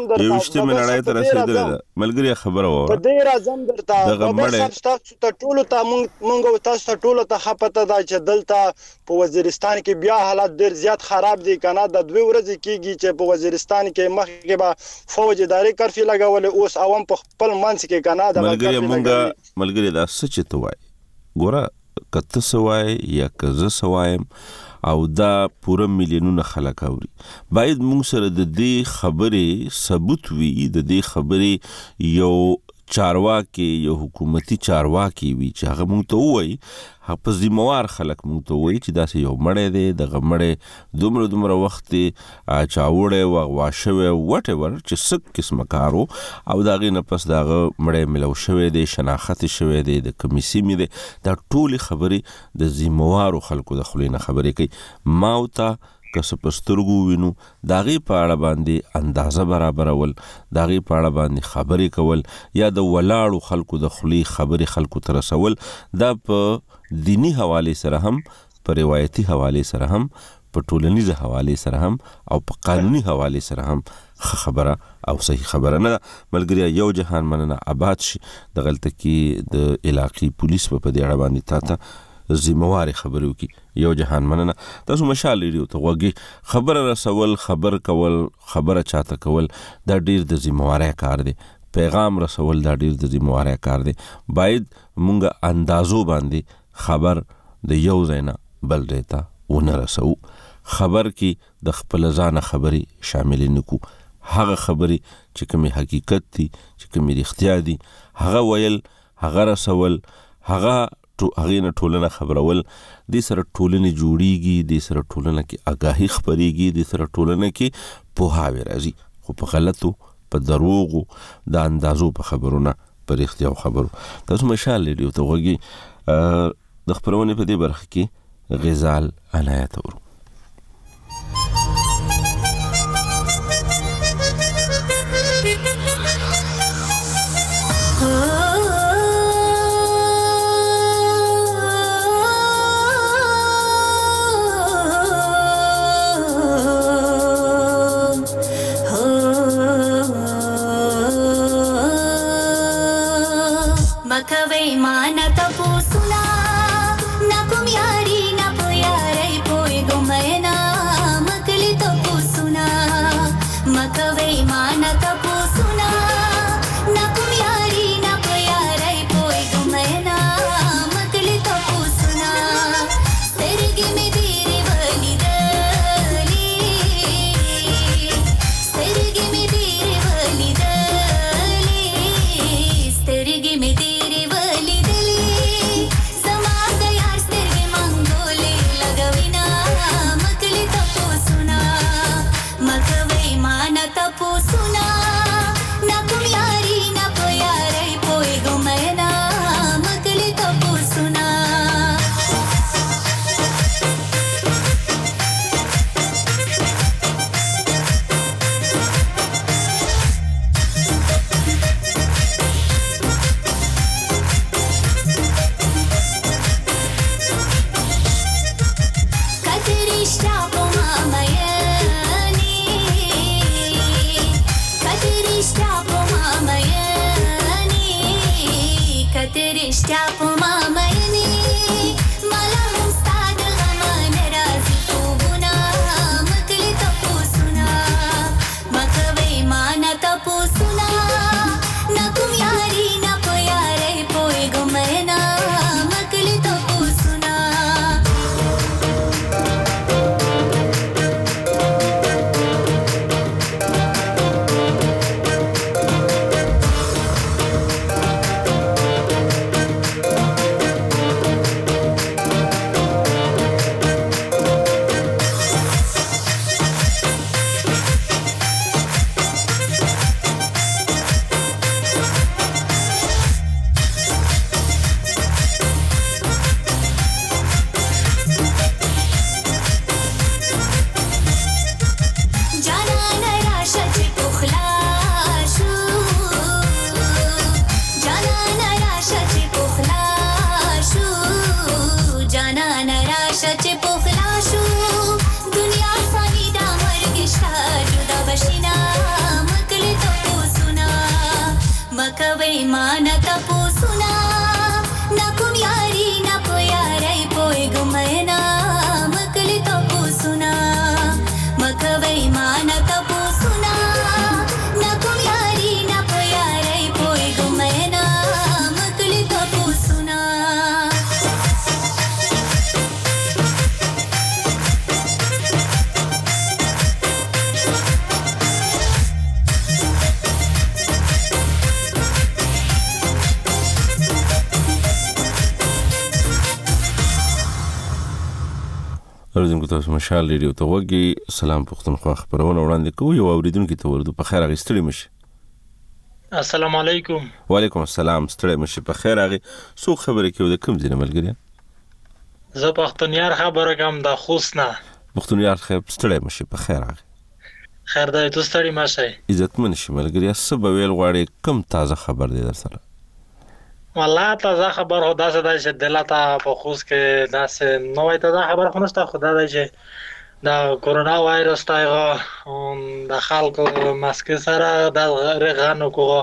نړۍ ته رسېدلې ده. ملګریا خبره وره په دې راځم درته دغه مړی تاسو ته ټولو ته مونږ تاسو ته ټولو ته ښه پته ده چې دلته په وزیرستان کې بیا حالات ډېر زیات خراب دي کنه. د دوی ورځې کېږي چې په وزیرستان کې مخکې به فوج ادارې کرفي لګولې، اوس عوام په خپل منځ کې کنه دغه ملګریا مونږ ملګریا دا څه چې ته وایي ګوره که ته څه وایې یا که زه څه وایم او دا پوره میلیونونه خلک اوري، باید مونږ سره د دې خبرې ثبوت وي، د دې خبرې یو چارواکي یو حکومتي چارواکي وي چې هغه مونږ ته ووایي، هغه په ذموار خلک مونږ ته ووایي چې داسې یو مړی دی، دغه مړی دومره دومره وخت یې چاوړی و، اغوا شوی وټ ایور چې څه قسمه کار و، او د هغې نه پس د هغه مړی ملو شوی دی، شناخت شوی دی، د کومې سیمې دی. دا ټولې خبرې د ذموارو خلکو د خولې نه خبرې کوي. ما او ته که څه په سترګو وینو د هغې په اړه باندې اندازه برابرول، د هغې په اړه باندې خبرې کول یا د ولاړو خلکو د خولې خبرې خلکو ته رسول، دا په دینی حوالې سره هم، په روایتي حوالې سره هم، په ټولنیزه حوالې سره هم او په قانوني حوالې سره هم ښه خبره او صحیح خبره نه ده. ملګریا یو جهان مننه آباد شي. دغلته کې د علاقې پولیس په دې اړه باندې تا ته ذمواري خبرې وکړي. یو جهان مننه. تاسو مشال ریډیو ته وګورئ. خبره رسول، خبر کول، خبره چاته کول دا ډیر د ذمواري کار دی. پیغام رسول دا ډیر د ذمواري کار دی. باید مونږه اندازو باندې خبر د یو ځای نه بل ځای ته ونه رسو. خبر کې د خپل ځان خبرې شامل نکو. هغه خبرې چې کومې حقیقت دي، چې کومې رښتیا دي، هغه ویل، هغه رسول، هغه هغې نه ټولنه خبرول. دې سره ټولنې جوړیږي، دې سره ټولنه کې آګاهي خپریږي، دې سره ټولنه کې پوهاوی راځي. خو په غلطو، په دروغو، د اندازو په خبرونه، په رښتیاو خبرو. تاسو مشال ریډیو ته وګورئ. د خپرونې په دې برخه کې غزال عنایت اورو. मकवई माना तपो सुना ना कुम यारी ना पुयारे पोए गुमैना मकली तपो सुना मकवई माना तपो सुना ना कुम यारी ना पुयारे पोए गुमैना मकली तपो सुना सरगी में तेरी वली दली सरगी में तेरी वली दली सरगी में رشتہ په ما مینې کته رشتہ په ما مینې کته رشتہ په ما مینې مالا هم ستا د غم ناراضي خوبونه مکلي تپوسونه مکوي ما نه تپوسونه نه کوم یاري نه په یارۍ پوهېږم نه مکلي تپوسونه کوي مان تپوسونه نه کوم یاري نه په یارۍ پوهېږم نه مکلي تپوسونه مکوي مان تپوسونه نه کوم یاري نه په یارۍ پوهېږم نه مکلي تپوسونه اوریدونکو تاسو مشال ریډیو ته وګورئ. سلام پښتونخوا خبرونه وړاندې کوي او اوریدونکو ته ورته په خیر اغستړي مشي. السلام علیکم. وعلیکم السلام. ستړي مشي په خیر اغي. سو خبرې کوي د کوم ځای ملګری؟ زه پښتونیار خبره کوم د خوست نه. پښتونیار خیر ستړي مشي په خیر اغي. خیر دی ته ستړي مشي. عزتمن شي ملګری. سبا ویل غواړي کوم تازه خبر دی در سره؟ والله تازه خبر هو داسه دی چې دلته په خوست کې داسه نوې تازه خبر خو نشته. خدا دی چې د کورونا وایرس تایغه د خلکو ماسک سره د رغانو کوه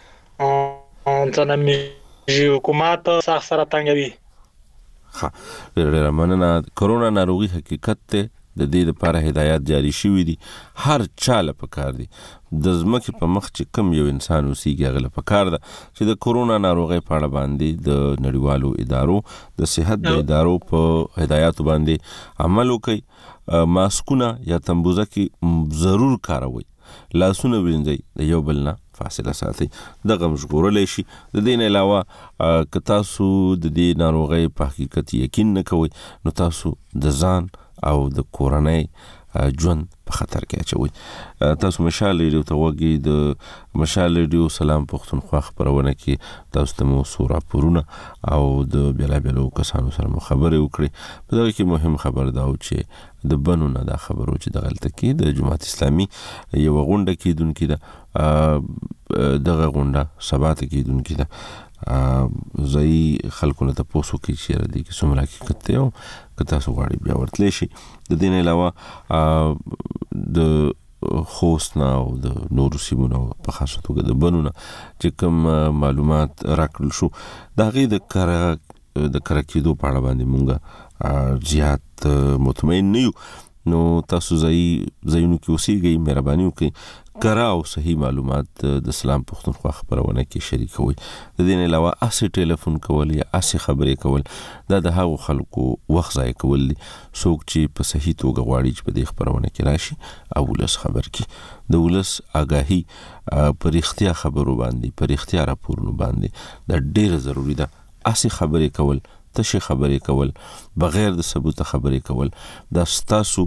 څنګه حکومت سخت سره تنګوي. ها ډېر مننه. کورونا ناروغي حقیقت ته د دې لپاره هدایت جاری شوې دي. هر چا له پکار دي د ځمکې په مخ چې کم یو انسان اوسېږي هغه له پکار ده چې د کورونا ناروغۍ په اړه باندې د نړیوالو ادارو د صحت د ادارو په هدایاتو باندې عمل وکړي. ماسکونه یا تمبوزه کې ضرور کاروي. لاسونه وینځي د یو بل نه فاصله ساتي. دغه مشغورلې شي. د دې نه علاوه که تاسو د دې ناروغۍ په حقیقت یقین نه کوئ نو تاسو د ځان او د کورنۍ ژوند په خطر کې اچوي. تاسو مشال ریډیو ته وګورئ. د مشال ریډیو سلام پښتونخوا خبرونه کې تاسو ته مو سورا پورونه او د بیلابلو کسانو سره خبرې وکړي. په دغه کې مهم خبر دا و چې د بنو نه دا خبرو چې د غلطه کې د جماعت اسلامي یو غونډه کېدونکې ده. دغه غونډه سبا ته کېدونکې ده. زئی خلکو نه تاسو کې چې را دي کې څومره حقیقت ته او که تاسو غواړئ بیا ورتلی شي. د دې نه علاوه د خوست نه او د نورو سیمونو په خاصه توګه د بنو نه چې کوم معلومات راکړل شو د هغې د کره د کره کېدو په اړه باندې مونږ زیات مطمئن نه یو. نو تاسو ځای ځایونو کې اوسېږئ مهرباني وکړئ کره او صحیح معلومات د سلام پښتونخوا خبرونه کې شریکوي. د دې نه علاوه اسې ټلیفون کول یا اسې خبرې کول دا د هغو خلکو وخت ضایع کول دي څوک چې په صحیح توګه غواړي چې په دې خبرونه کې راشي او ولس خبر کړي. د ولس آګاهي په رښتیا خبرو باندې په رښتیا راپورونو باندې دا ډېره ضروري ده. اسې خبرې کول تشه خبرې کول بغیر د ثبوت خبرې کول دا ستاسو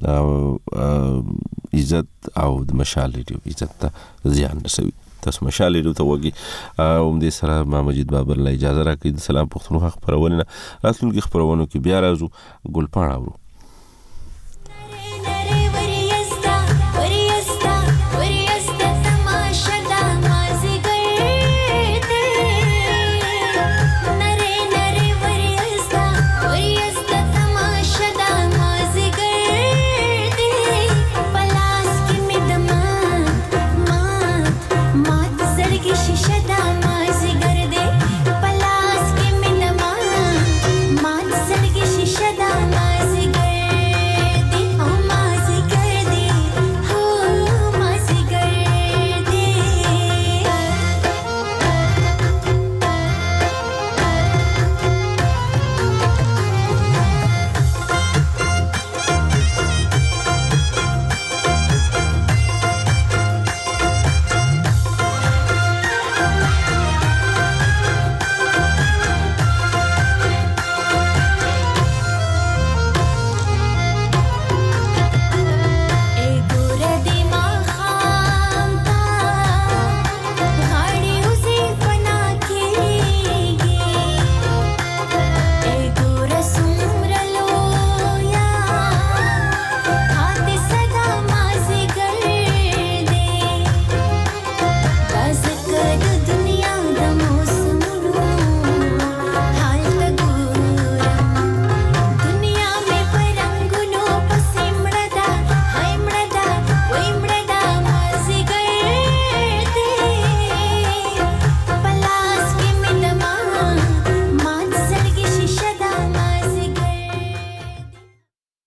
عزت او د مشال ریډیو عزت ته زیان رسوي. تاسو مشال ریډیو ته وګورئ. او دې سره ما مجید بابر له اجازه راکړئ. د سلام پښتونخوا خبرونه راتلونکي خبرونو کې بیا راځو. ګلپاڼه اورو.